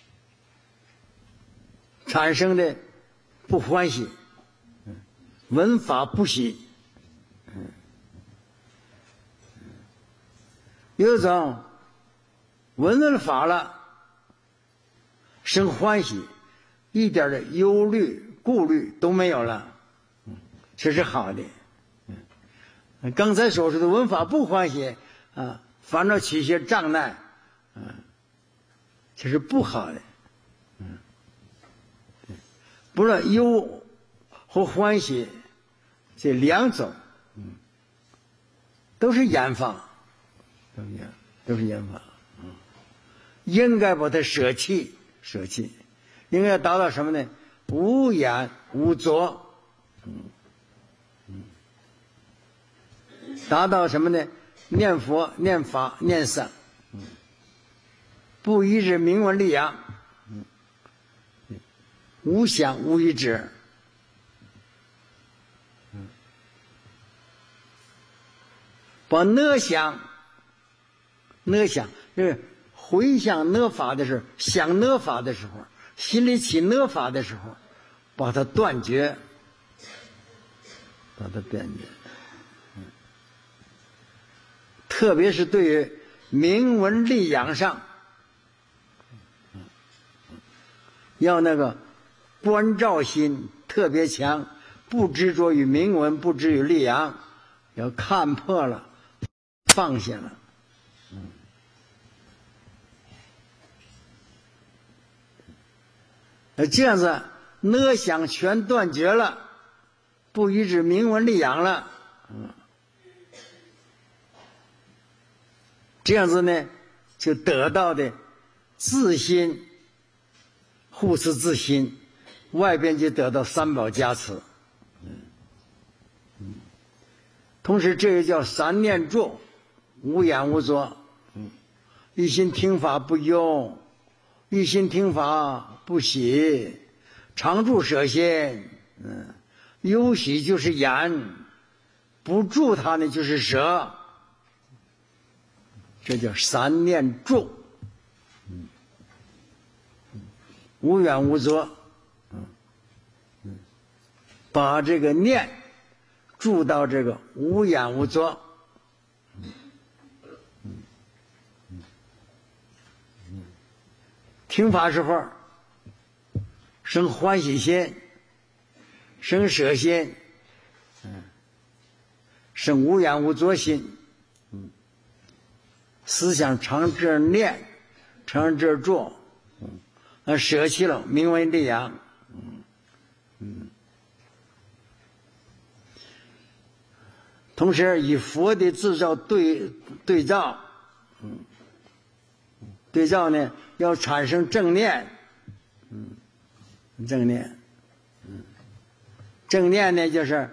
产生的不欢喜，嗯，闻法不喜，嗯。有一种闻了法了，生欢喜，一点的忧虑、顾虑都没有了，嗯，这是好的。嗯，刚才所说的闻法不欢喜， 啊，反倒起一些障碍，嗯、啊，这是不好的。嗯，不论忧和欢喜这两种，嗯，都是严法，都是严，都是严法。嗯，应该把它舍弃，舍弃，应该达到什么呢？无言无作，嗯嗯，达到什么呢？念佛、念法、念僧，嗯，不依止名闻利养，嗯，无想无依止，嗯，把呢想，呢想就是回想呢法的时候，想呢法的时候，心里起呢法的时候，把它断绝，把它断绝。嗯，特别是对于名闻利养上，嗯，要那个关照心特别强，不执着于名闻，不执于利养，要看破了，放下了。嗯，那这样子呢想全断绝了，不依止名闻利养了，嗯，这样子呢就得到的自心护持自心，外边就得到三宝加持。嗯嗯，同时这也叫三念住，无言无作。嗯，一心听法不忧，一心听法不喜，常住舍心。嗯，忧喜就是言，不住它呢就是舍，这叫三念住。嗯，无怨无作。嗯嗯，把这个念住到这个无怨无作。嗯嗯嗯嗯，听法时候生欢喜心，生舍心，嗯，生无怨无作心。嗯，思想常这念，常这做。嗯，那舍弃了名闻利养。嗯嗯，同时以佛的自照对对照。嗯，对照呢要产生正念。嗯，正念。嗯，正念呢就是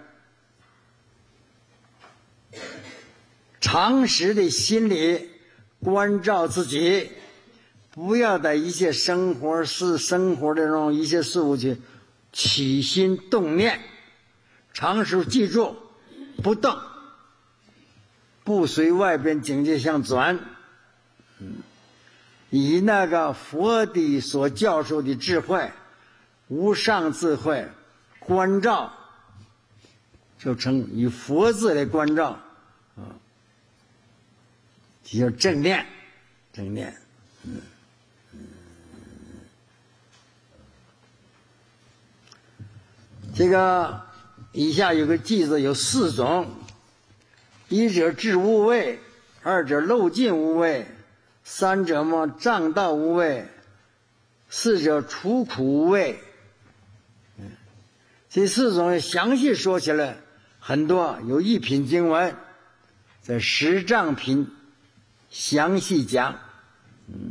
常时的心理关照自己，不要在一切生活事生活的这种一些事物去起心动念，常时记住不动，不随外边境界相转。嗯，以那个佛的所教授的智慧，无上智慧关照，就称以佛字来关照啊，这叫正念，正念。嗯嗯，这个以下有个句子有四种：一者智无畏，二者漏尽无畏，三者么障道无畏，四者除苦无畏。嗯，这四种详细说起来很多，有一品经文在十丈品详细讲。嗯，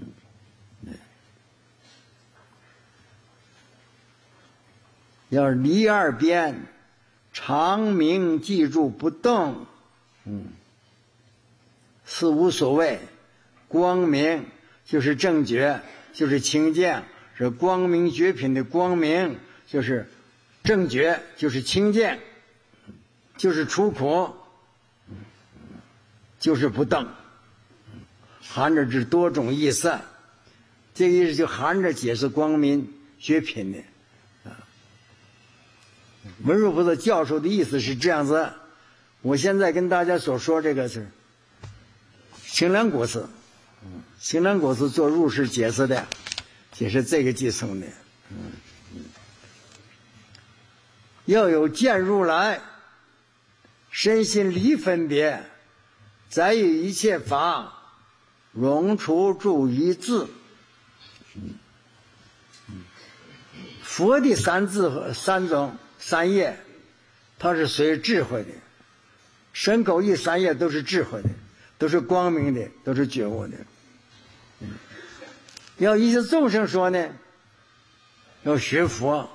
要离二边，常明记住不动。嗯，是无所谓。光明就是正觉，就是清净，是光明觉品的光明，就是正觉，就是清净，就是除苦，就是不动，含着这多种意思。这个意思就含着解释光明觉品的啊。文殊菩萨教授的意思是这样子。我现在跟大家所说这个是清凉果师，嗯，清凉果师做入世解释的，解释这个偈颂的。嗯嗯，要有见如来，身心离分别， 在于一切法容处住于智。佛的三智和三种三业，它是属于智慧的，身口意三业都是智慧的，都是光明的，都是觉悟的。要一切众生说呢，要学佛，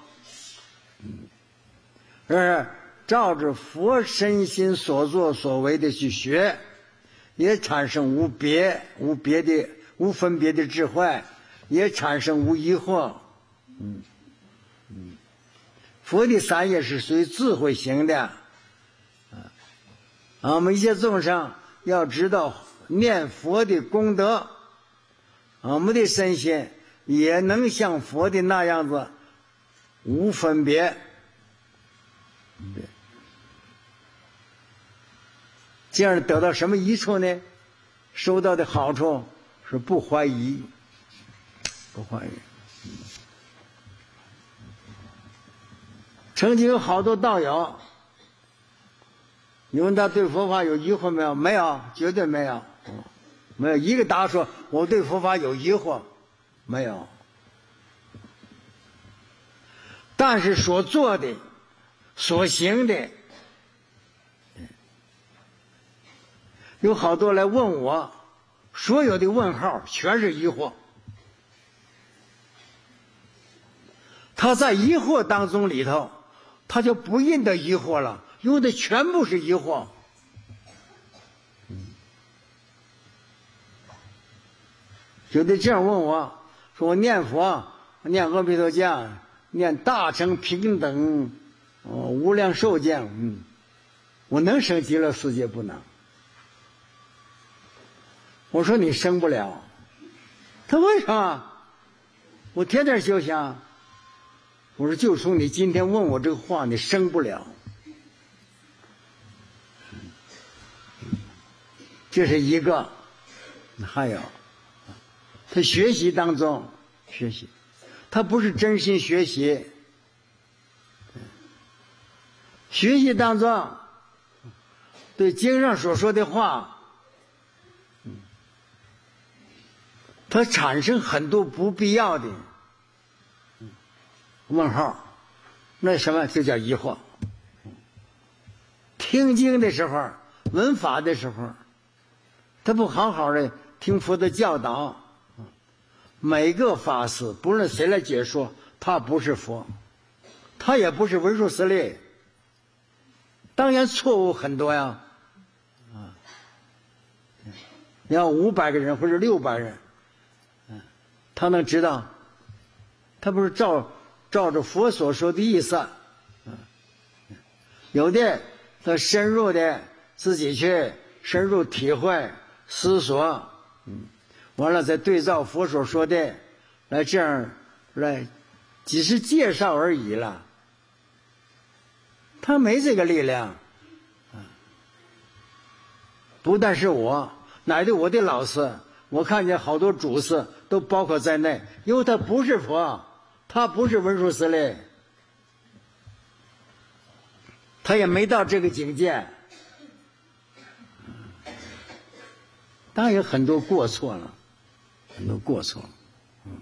而照着佛身心所作所为的去学，也产生无别无别的无分别的智慧，也产生无疑惑。嗯嗯，佛的三业是属于智慧型的。啊，我们一切众生要知道念佛的功德，我们的身心也能像佛的那样子无分别。对，这样得到什么益处呢？收到的好处是不怀疑，不怀疑。曾经有好多道友，你问他对佛法有疑惑没有？没有，绝对没有，没有一个答说我对佛法有疑惑，没有。但是所做的、所行的，有好多来问我，所有的问号全是疑惑。他在疑惑当中里头，他就不认得疑惑了，用的全部是疑惑。有的这样问我，说我念佛，念阿弥陀经，念大乘平等，哦，无量寿经，嗯，我能生极乐世界不能？我说你生不了。他为什么？我天天修行。我说就从你今天问我这个话，你生不了。这是一个。还有他学习当中学习，他不是真心学习，学习当中对经上所说的话，他产生很多不必要的问号，那什么就叫疑惑。听经的时候，闻法的时候，他不好好的听佛的教导，每个法师不论谁来解说，他不是佛，他也不是文殊师利，当然错误很多呀。啊，要五百个人或者六百人，他能知道，他不是照照着佛所说的意思，有的他深入的自己去深入体会思索，嗯，完了再对照佛所说的来这样来，只是介绍而已了，他没这个力量。不但是我，乃至我的老师，我看见好多祖师都包括在内，因为他不是佛，他不是文殊师利，他也没到这个境界，当然有很多过错了，很多过错。嗯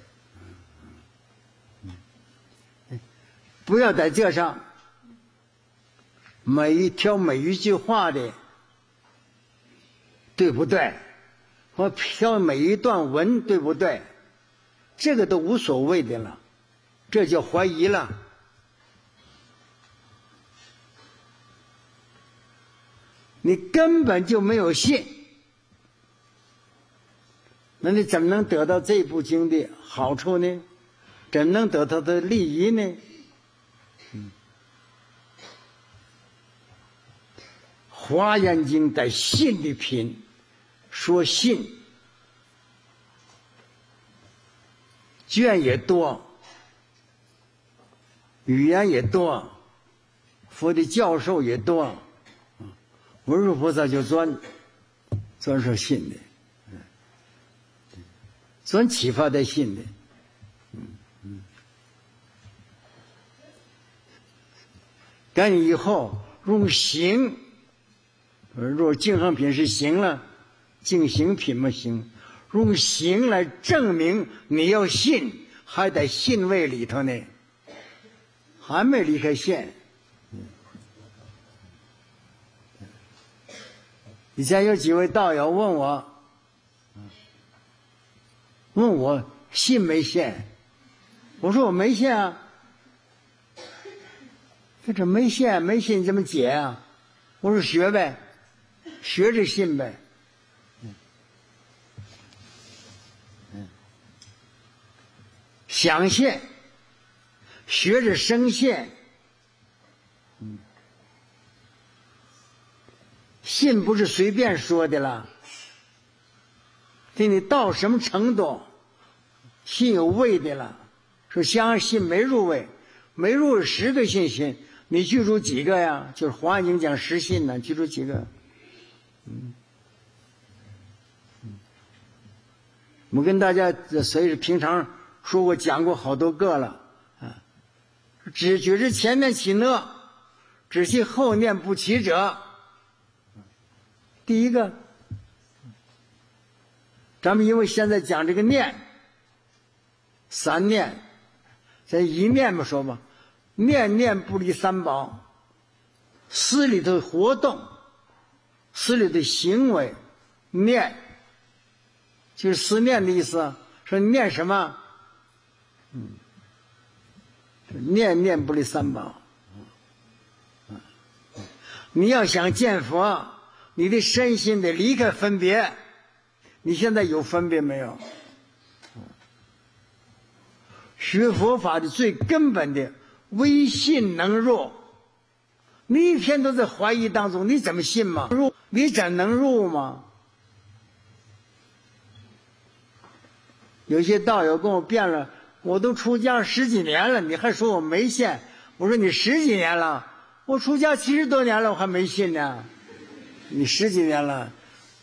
嗯、不要在这上每一挑每一句话的对不对，或挑每一段文对不对，这个都无所谓的了，这叫怀疑了。你根本就没有信，那你怎么能得到这部经的好处呢？怎么能得到的利益呢？嗯，华严经在信的品说信，卷也多，语言也多，佛的教授也多，文殊菩萨就专专说信的，专启发的信的，嗯嗯。赶紧以后用行如果净行品是行了，净行品嘛行，用行来证明你要信，还得信位里头呢，还没离开线。以前有几位道友问我，问我信没信，我说我没信啊。这这没信没信怎么解啊？我说学呗，学着信呗。嗯嗯，想信，学着生信。嗯，信不是随便说的了，得你到什么程度，信有位的了。说相信没入位，没入十个信心。你记住几个呀？就是《华严经》讲十信呢，记住几个？嗯，嗯，我跟大家所以平常说过讲过好多个了啊。只觉知前面起呢，只其后念不起者。第一个，咱们因为现在讲这个念，三念，咱一念嘛说吧。念念不离三宝，思里头活动，思里的行为，念就是思念的意思。说念什么？嗯，念念不离三宝。你要想见佛，你的身心得离开分别。你现在有分别没有？学佛法的最根本的唯信能入，你一天都在怀疑当中，你怎么信吗？入，你真能入吗？有些道友跟我辩论，我都出家十几年了，你还说我没信？我说你十几年了，我出家七十多年了，我还没信呢。你十几年了，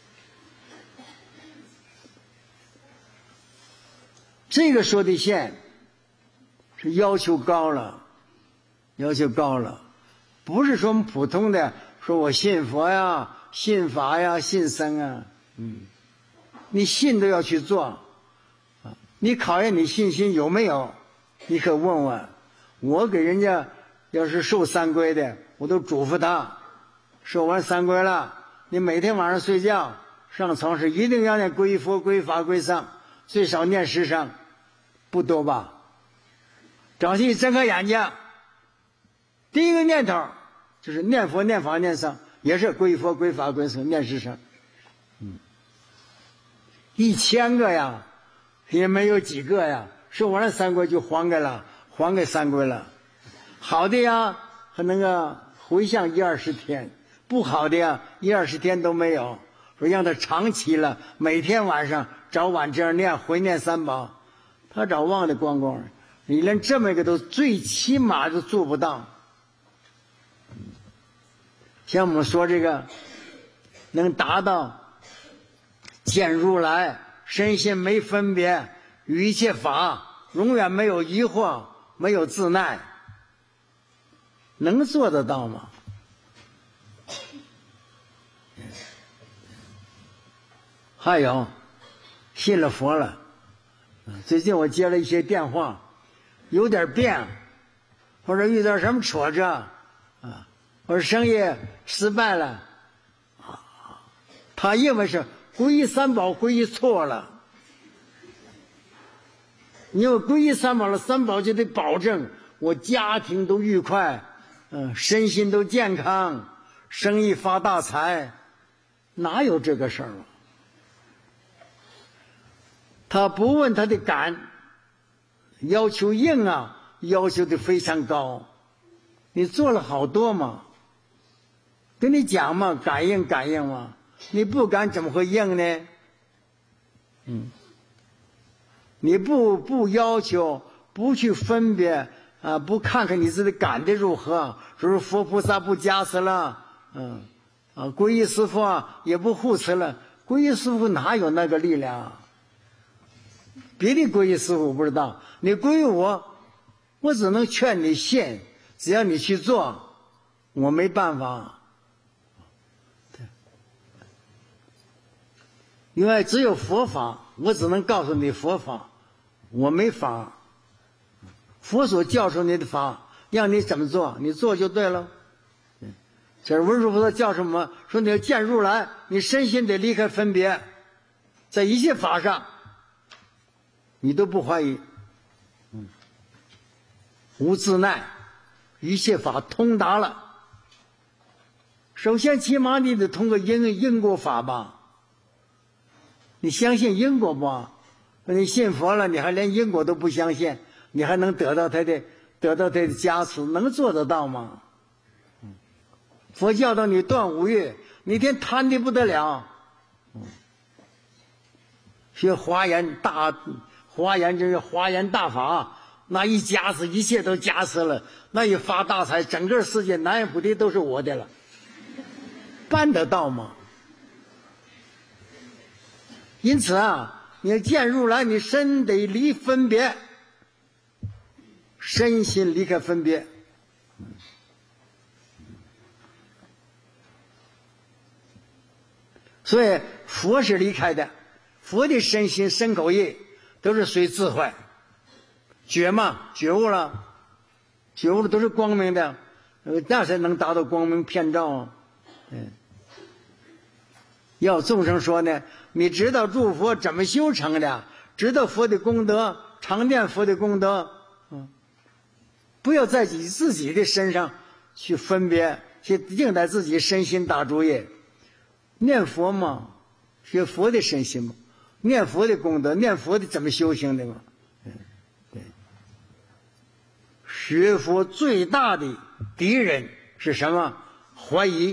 这个说的信是要求高了。要求高了，不是说我们普通的说我信佛呀、信法呀、信僧啊，嗯，你信都要去做，啊，你考验你信心有没有？你可问问，我给人家要是受三皈的，我都嘱咐他，受完三皈了，你每天晚上睡觉上床时一定要念皈佛、皈法、皈僧，最少念十声，不多吧？早起睁开眼睛。第一个念头就是念佛、念法、念僧，也是皈佛、皈法、皈僧，念十声。嗯，一千个呀，也没有几个呀。受完了三皈就还给了，还给三皈了。好的呀，还能够回向一二十天；不好的呀，一二十天都没有。说让他长期了，每天晚上早晚这样念，回念三宝，他早忘得光光。你连这么一个都最起码都做不到。像我们说这个能达到见如来，身心没分别，与一切法永远没有疑惑，没有自耐，能做得到吗？还有信了佛了，最近我接了一些电话，有点病，或者遇到什么挫折啊，或者生意失败了，他认为是皈依三宝皈依错了。你要皈依三宝了，三宝就得保证我家庭都愉快，嗯，身心都健康，生意发大财，哪有这个事儿啊？他不问他的感，要求硬啊，要求的非常高。你做了好多嘛，跟你讲嘛，感应感应嘛，你不敢怎么会应呢？嗯，你不不要求，不去分别啊，不看看你自己感的如何，说是佛菩萨不加持了，嗯啊，皈依师父啊也不护持了，皈依师父哪有那个力量啊？别的皈依师父不知道，你皈依我，我只能劝你信，只要你去做，我没办法。 因为只有佛法，我只能告诉你佛法，我没法。佛所教授你的法，让你怎么做，你做就对了。这是文殊菩萨叫什么？说你要见如来，你身心得离开分别，在一切法上，你都不怀疑，嗯，无自耐，一切法通达了。首先，起码你得通过因因果法吧？你相信因果不？你信佛了，你还连因果都不相信，你还能得到他的得到他的加持，能做得到吗？佛教导你断五欲，你天贪的不得了。学华严大华严，这是华严大法，那一加持，一切都加持了，那一发大财，整个世界南阎菩提都是我的了，办得到吗？因此啊，你要见如来，你身得离分别，身心离开分别。所以佛是离开的，佛的身心身口意都是随智慧觉嘛，觉悟了，觉悟了都是光明的，那才能达到光明遍照。嗯，要众生说呢，你知道诸佛怎么修成的，知道佛的功德，常念佛的功德，嗯，不要在你自己的身上去分别，去定在自己身心打主意。念佛嘛，学佛的身心嘛，念佛的功德，念佛的怎么修行的嘛。嗯，对。学佛最大的敌人是什么？怀疑。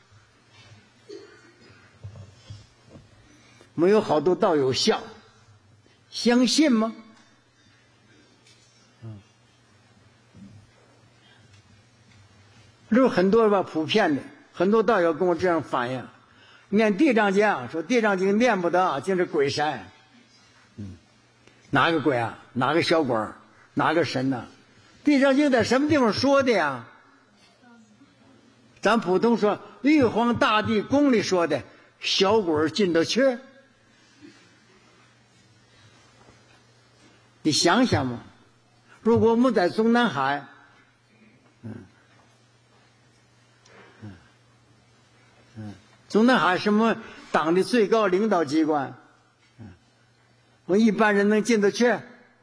没有好多道友笑，相信吗？嗯，这是很多吧，普遍的，很多道友跟我这样反映。念地藏经，说地藏经念不得，竟是鬼神。嗯，哪个鬼啊？哪个小鬼？哪个神呢、啊？地藏经在什么地方说的呀？咱普通说，玉皇大帝宫里说的，小鬼进得去？你想想嘛，如果我们在中南海，嗯嗯嗯。中南海什么党的最高领导机关，我一般人能进得去？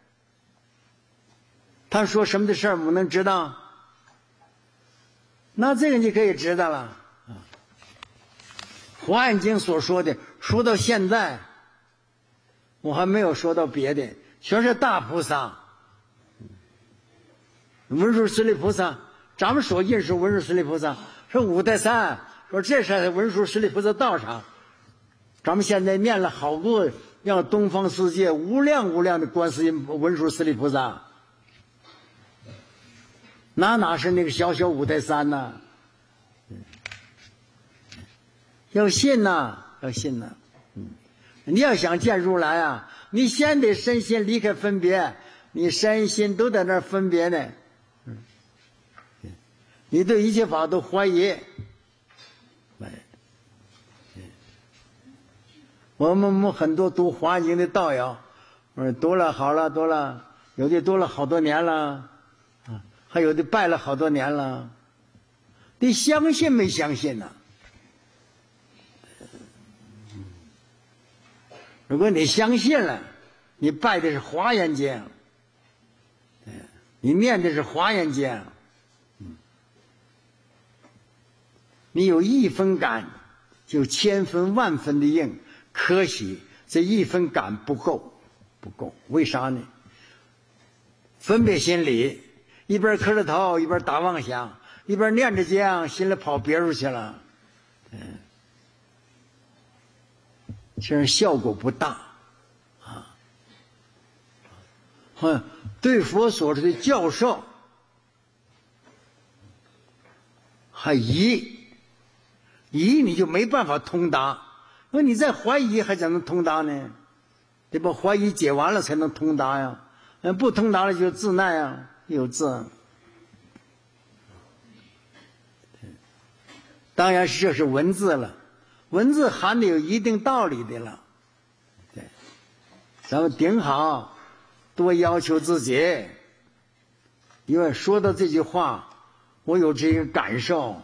他说什么的事儿我们能知道？那这个你可以知道了。华严经所说的，说到现在，我还没有说到别的，全是大菩萨。文殊师利菩萨，咱们所认识文殊师利菩萨是五台山。说这是文殊师利菩萨道场，咱们现在念了好多让东方世界无量无量的观世音文殊师利菩萨，哪哪是那个小小五台山呢？要信呐，要信呐。嗯，你要想见如来啊，你先得身心离开分别，你身心都在那儿分别呢。嗯，你对一切法都怀疑。我们我们很多读华严经的道友，嗯，读了好了，读了，有的读了好多年了，啊，还有的拜了好多年了。你相信没相信呢、啊？如果你相信了，你拜的是华严经，你念的是华严经，你有一分感，就千分万分的应。可惜这一分感不够，不够，为啥呢？分别心理，一边磕着头，一边打妄想，一边念着经，心里跑别处去了，嗯，其实效果不大啊。哼，对佛所说的教授还疑，疑你就没办法通达。那你再怀疑还怎么通达呢？得把怀疑解完了才能通达呀。不通达了就自耐啊，有自。当然这是文字了，文字含的有一定道理的了咱们顶好，多要求自己。因为说到这句话，我有这个感受。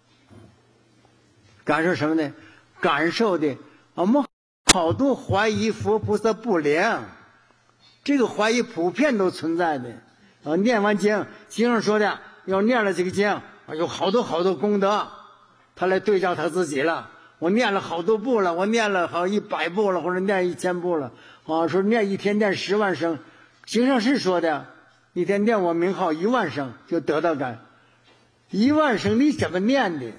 感受什么呢？感受的我们好多怀疑佛菩萨不灵，这个怀疑普遍都存在的。啊，念完经，经上说的要念了这个经，有好多好多功德，他来对照他自己了。我念了好多部了，我念了好一百部了，或者念一千部了。啊，说念一天念十万声，经上是说的，一天念我名号一万声就得到感。一万声你怎么念的？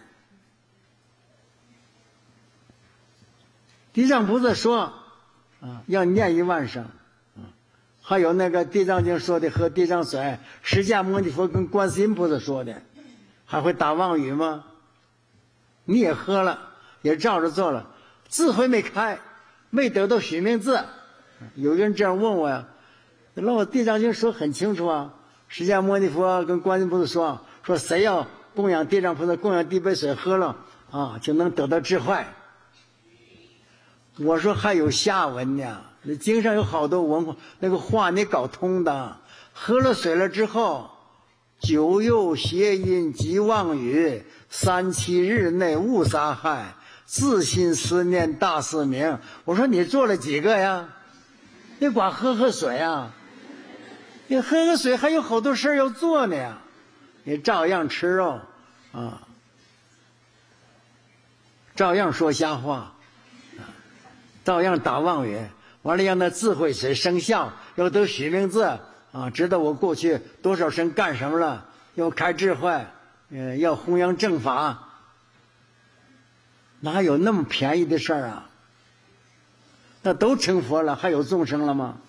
地藏菩萨说，啊，要念一万声。还有那个地藏经说的喝地藏水，释迦牟尼佛跟观世音菩萨说的，还会打妄语吗？你也喝了，也照着做了，智慧没开，没得到许命字。有人这样问我呀，那地藏经说很清楚啊，释迦牟尼佛跟观世音菩萨说，说谁要供养地藏菩萨，供养地杯水喝了啊，就能得到智慧。我说还有下文呢，那经上有好多文化，那个话你搞通的。喝了水了之后，九又邪淫及妄语，三七日内勿杀害，自心思念大四明。我说你做了几个呀？你光喝喝水啊？你喝喝水还有好多事要做呢呀，你照样吃肉啊，照样说瞎话，照样打妄语，完了让那智慧水生效，要得许命字啊，知道我过去多少生干什么了，要开智慧，呃，要弘扬正法，哪有那么便宜的事儿啊？那都成佛了，还有众生了吗？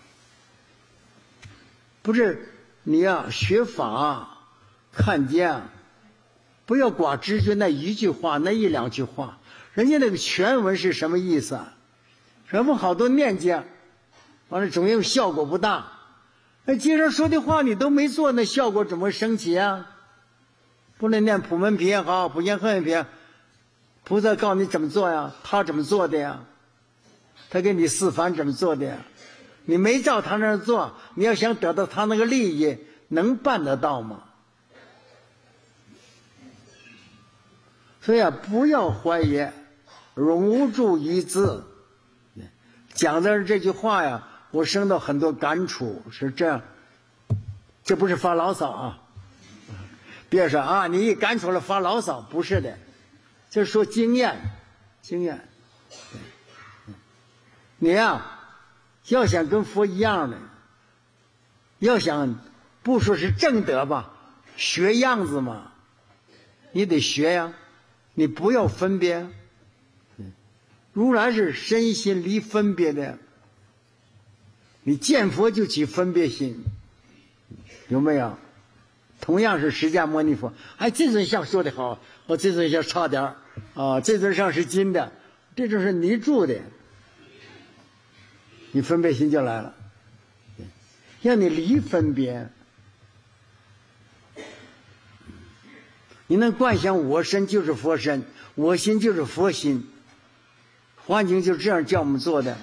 不是，你要学法看见，不要光只学那一句话，那一两句话，人家那个全文是什么意思啊？咱们好多念经，完了总因为效果不大。那经上说的话你都没做，那效果怎么升起啊？不能念普门品也好，普贤行品，菩萨告诉你怎么做呀？他怎么做的呀？他给你示范怎么做的呀？你没照他那儿做，你要想得到他那个利益，能办得到吗？所以啊，不要怀疑，容住一字。讲的这句话呀，我生到很多感触，是这样。这不是发牢骚啊，别说啊，你一感触了发牢骚，不是的，这是说经验，经验。你呀，要想跟佛一样的，要想不说是正德吧，学样子嘛，你得学呀，你不要分别。如来是身心离分别的，你见佛就起分别心，有没有？同样是释迦牟尼佛，哎，这尊像说的好，我这尊像差点啊，这尊像是金的，这尊是泥铸的，你分别心就来了，让你离分别，你能观想我身就是佛身，我心就是佛心。环境就这样叫我们做的，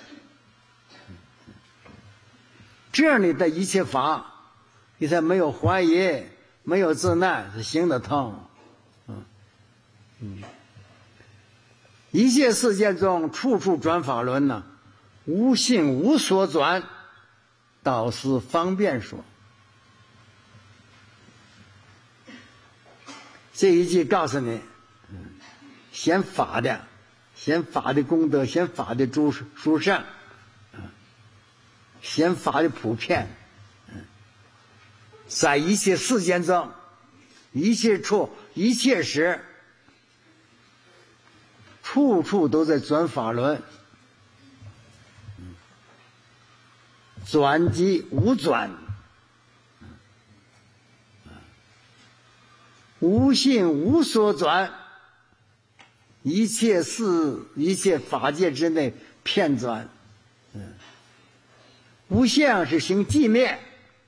这样你的一切法，你才没有怀疑，没有自耐，是行得通。嗯嗯，一切世界中，处处转法轮呢、啊，无性无所转，导师方便说。这一句告诉你，显法的。显法的功德，显法的殊殊胜，显法的普遍，在一切世间中，一切处，一切时，处处都在转法轮，转即无转，无性无所转。一切事，一切法界之内片转，嗯，无相是行寂灭，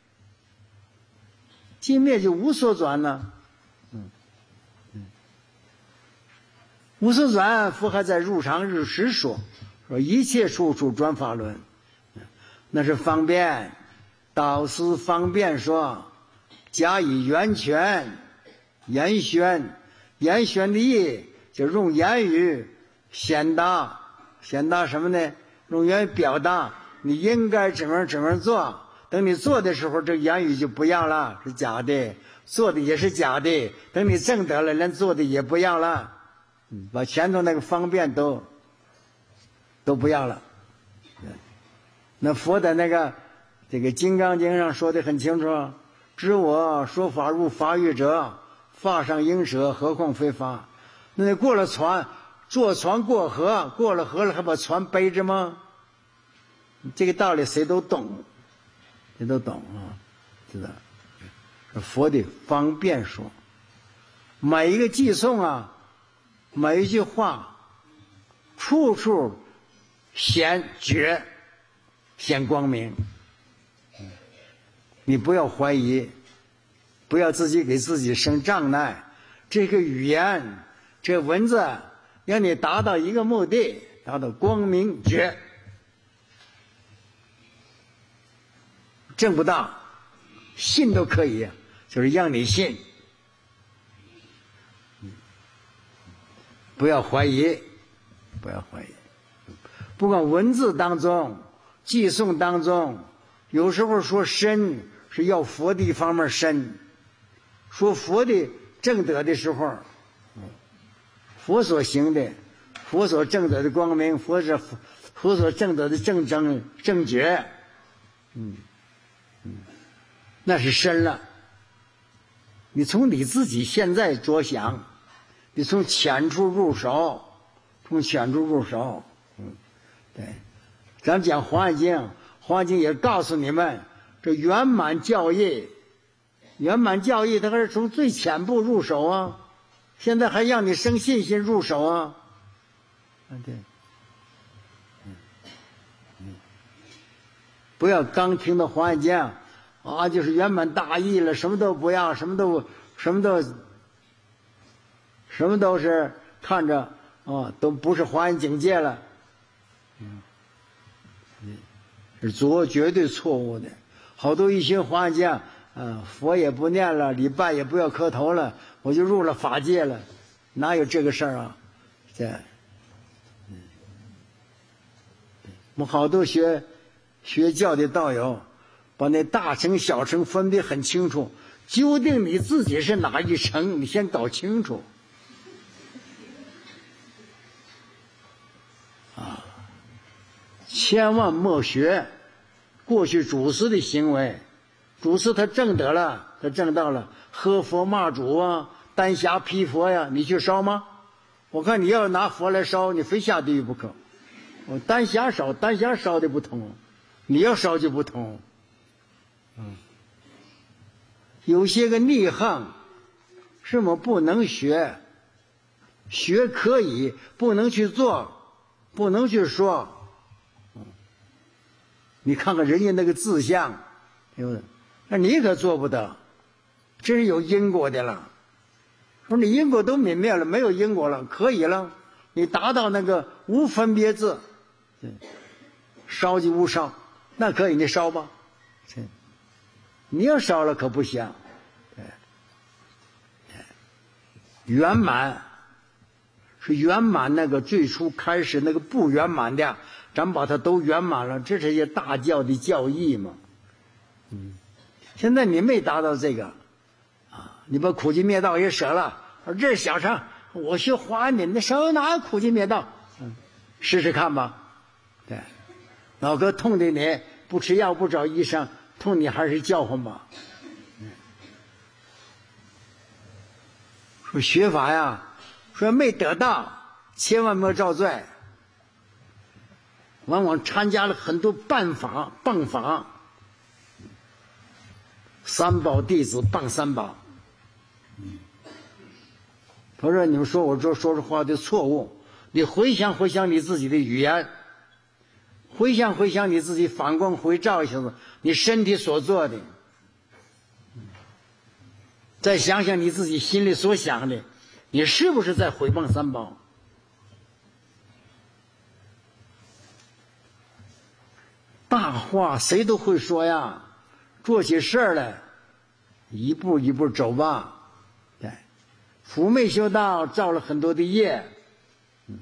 寂灭就无所转呢，嗯嗯，无所转，佛还在入常日时说，说一切处处转法轮， 那是方便。导师方便说，加以圆权，言宣，言宣的意就用言语显达，显达什么呢？用言语表达你应该怎么怎么做。等你做的时候，这言语就不一样了，是假的；做的也是假的。等你证得了，连做的也不一样了，把前头那个方便都都不一样了。那佛的那个这个《金刚经》上说的很清楚：知我说法入法语者，法上应舍，何况非法。那你过了船，坐船过河，过了河了还把船背着吗？这个道理谁都懂，谁都懂啊，知道？佛的方便说，每一个偈颂啊，每一句话，处处显觉，显光明。你不要怀疑，不要自己给自己生障碍。这个语言，这文字，让你达到一个目的，达到光明觉。证不到，信都可以，就是让你信。不要怀疑，不要怀疑。不管文字当中、偈颂当中，有时候说深是要佛的方面深，说佛的正德的时候，佛所行的，佛所正德的光明，佛是佛所正德的正正正觉，嗯嗯，那是深了。你从你自己现在着想，你从浅处入手，从浅处入手，嗯，对，咱讲《华严经》，《华严经》也告诉你们，这圆满教义，圆满教义它还是从最浅步入手啊，现在还让你生信心入手啊，啊对，嗯嗯，不要刚听到《华严经》啊，就是圆满大义了，什么都不要，什么都什么都什么都是看着啊，都不是华严境界了，嗯，是错绝对错误的。好多一些华严经，啊，佛也不念了，礼拜也不要磕头了，我就入了法界了，哪有这个事儿啊？这，嗯，我们好多学学教的道友，把那大乘小乘分得很清楚，究竟你自己是哪一乘，你先搞清楚。啊，千万莫学过去祖师的行为。祖师他证得了，他证到了，喝佛骂祖啊，丹霞披佛呀，你去烧吗？我看你要拿佛来烧，你非下地狱不可。我丹霞烧，丹霞烧的不同，你要烧就不同。嗯，有些个逆行是我们不能学，学可以，不能去做，不能去说。嗯，你看看人家那个志向，对不对？那你可做不得，这是有因果的了。说你因果都泯灭了，没有因果了，可以了，你达到那个无分别智，烧即无烧，那可以，你烧吧。你要烧了可不行。圆满是圆满，那个最初开始那个不圆满的，咱把它都圆满了，这是一大教的教义嘛。嗯，现在你没达到这个啊，你把苦集灭道也舍了，这小乘我学华严，那手哪苦集灭道？嗯，试试看吧。对，脑壳痛的你不吃药不找医生，痛你还是叫唤吧。嗯，说学法呀，说没得到，千万莫造罪。往往参加了很多办法、谤法，三宝弟子谤三宝。他说：“你们说我这说这话的错误，你回想回想你自己的语言，回想回想你自己反光回照一下子，你身体所做的，再想想你自己心里所想的，你是不是在毁谤三宝？ 大话谁都会说呀，做起事儿来一步一步走吧。对，福没修道，造了很多的业，嗯，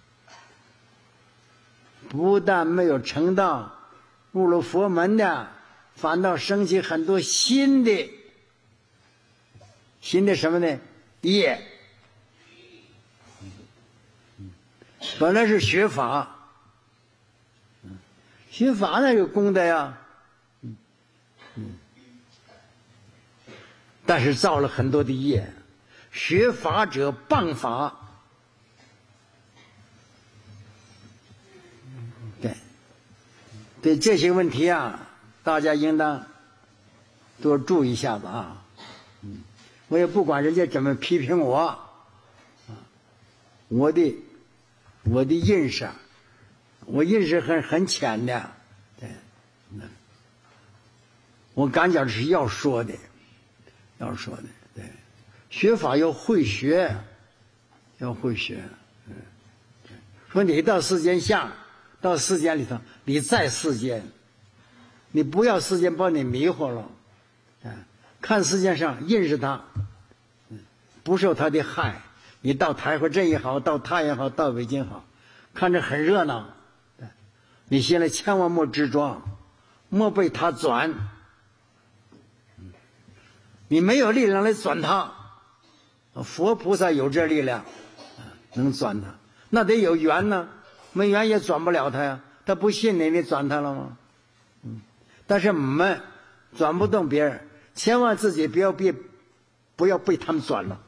不但没有成道，入了佛门的，反倒升起很多新的新的什么呢？业。本来是学法，学法那有功德呀，嗯嗯，但是造了很多的业。学法者谤法，对，对这些问题啊，大家应当多注意一下子啊。嗯，我也不管人家怎么批评我，啊，我的。我的认识，我认识很很浅的，对，我感觉是要说的，要说的，对，学法要会学，要会学，嗯，说你到世间下，到世间里头，你在世间，你不要世间把你迷惑了，嗯，看世界上认识他，不受他的害。你到台河镇也好，到太也好，到北京好，看着很热闹，你现在千万莫执着，莫被他转，你没有力量来转他，佛菩萨有这力量能转他，那得有缘呢，没缘也转不了他呀，他不信你，你转他了吗？嗯，但是我们转不动别人，千万自己不要被不要被他们转了。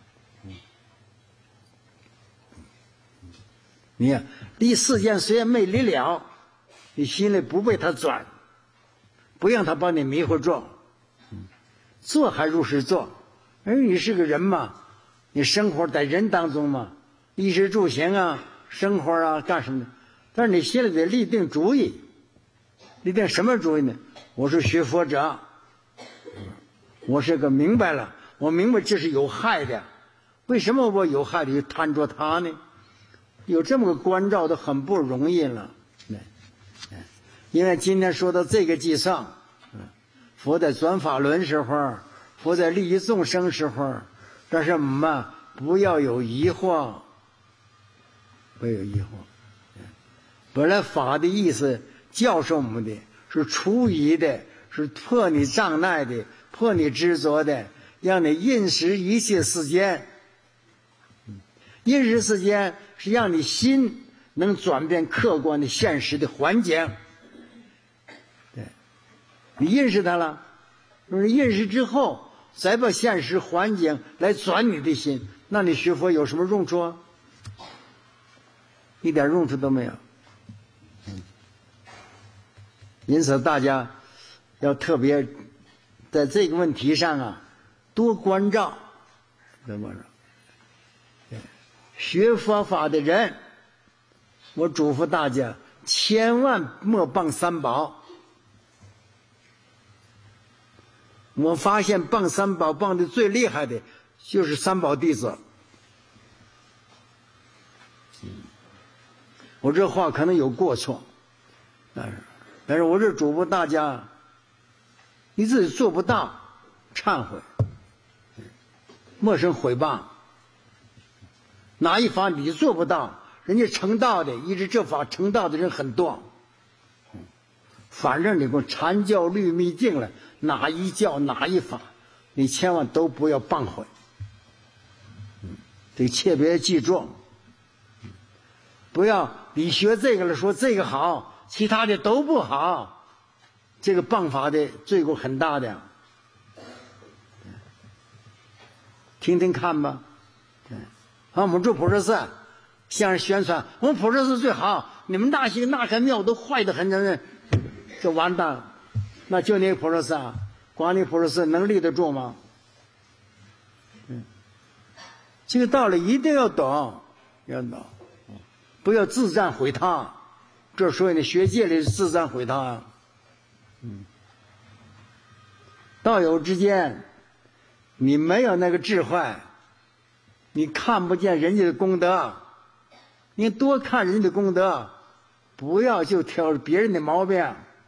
你看，离世间虽然没离了，你心里不被他转，不让他把你迷惑住，做还如实做。而你是个人嘛，你生活在人当中嘛，衣食住行啊，生活啊，干什么的？但是你心里得立定主意，立定什么主意呢？我是学佛者，我是个明白了，我明白这是有害的，为什么我有害的去贪着它呢？有这么个关照都很不容易了，因为今天说到这个计上，佛在转法轮时候，佛在利益众生时候，但是我们不要有疑惑，不要有疑惑。本来法的意思教授我们的是除疑的，是破你障碍的，破你执着的，让你认识一切世间。认识世间是让你心能转变客观的现实的环境。对，你认识它了，认识之后再把现实环境来转你的心，那你学佛有什么用处啊？一点用处都没有。因此大家要特别在这个问题上啊多关照，怎么着？学佛法的人，我嘱咐大家千万莫谤三宝。我发现谤三宝谤的最厉害的就是三宝弟子。我这话可能有过错，但是但是我这嘱咐大家，你自己做不到，忏悔，莫生毁谤。哪一法你做不到，人家成道的，一直这法成道的人很多。反正你给我禅教律密境了，哪一教哪一法，你千万都不要谤毁。得切别记住，不要你学这个了说这个好，其他的都不好，这个谤法的罪过很大的。听听看吧。啊，我们住普陀寺，向人宣传我们普陀寺最好，你们那些那些庙都坏得很，这这完蛋。那就那个普陀寺啊，光那普陀寺能立得住吗？嗯，这个道理一定要懂，要懂，不要自赞毁他。这所以呢，学界里自赞毁他啊。嗯，道友之间，你没有那个智慧。你看不见人家的功德，你多看人家的功德，不要就挑别人的毛病。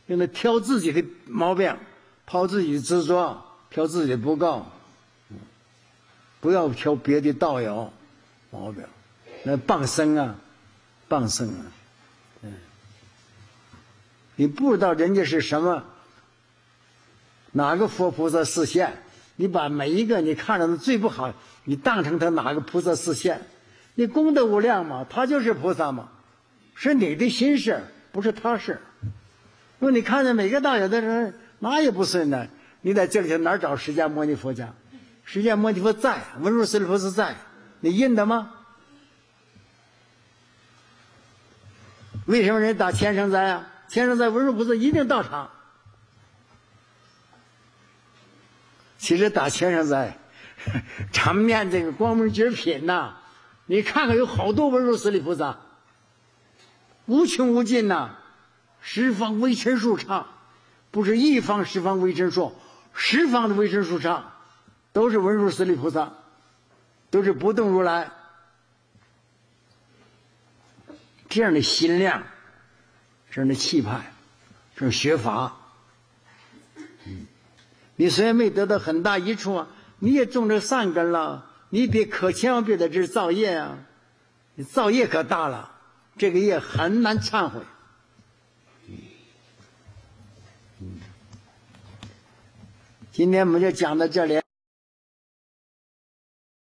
用来挑自己的毛病，抛自己的执着，挑自己的不够，不要挑别的道友毛病。那傍生啊，傍生啊，嗯，你不知道人家是什么，哪个佛菩萨示现，你把每一个你看着的最不好，你当成他哪个菩萨示现，你功德无量嘛，他就是菩萨嘛，是你的心事，不是他事。如果你看见每个道友的人哪也不顺呢，你在这里头哪儿找释迦牟尼佛家？释迦牟尼佛在，文殊师利菩萨在，你印的吗？为什么人打千圣斋啊？千圣斋文殊菩萨一定到场。其实打千圣斋常念这个光明觉品呐、啊，你看看有好多文殊师利菩萨，无穷无尽呐、啊，十方微尘数场，不是一方十方微尘数，十方的微尘数场都是文殊师利菩萨，都是不动如来。这样的心量，这样的气派，这样学法，嗯，你虽然没得到很大益处啊，你也种着善根了，你别可千万别在这造业啊，你造业可大了，这个业很难忏悔。今天我们就讲到这里。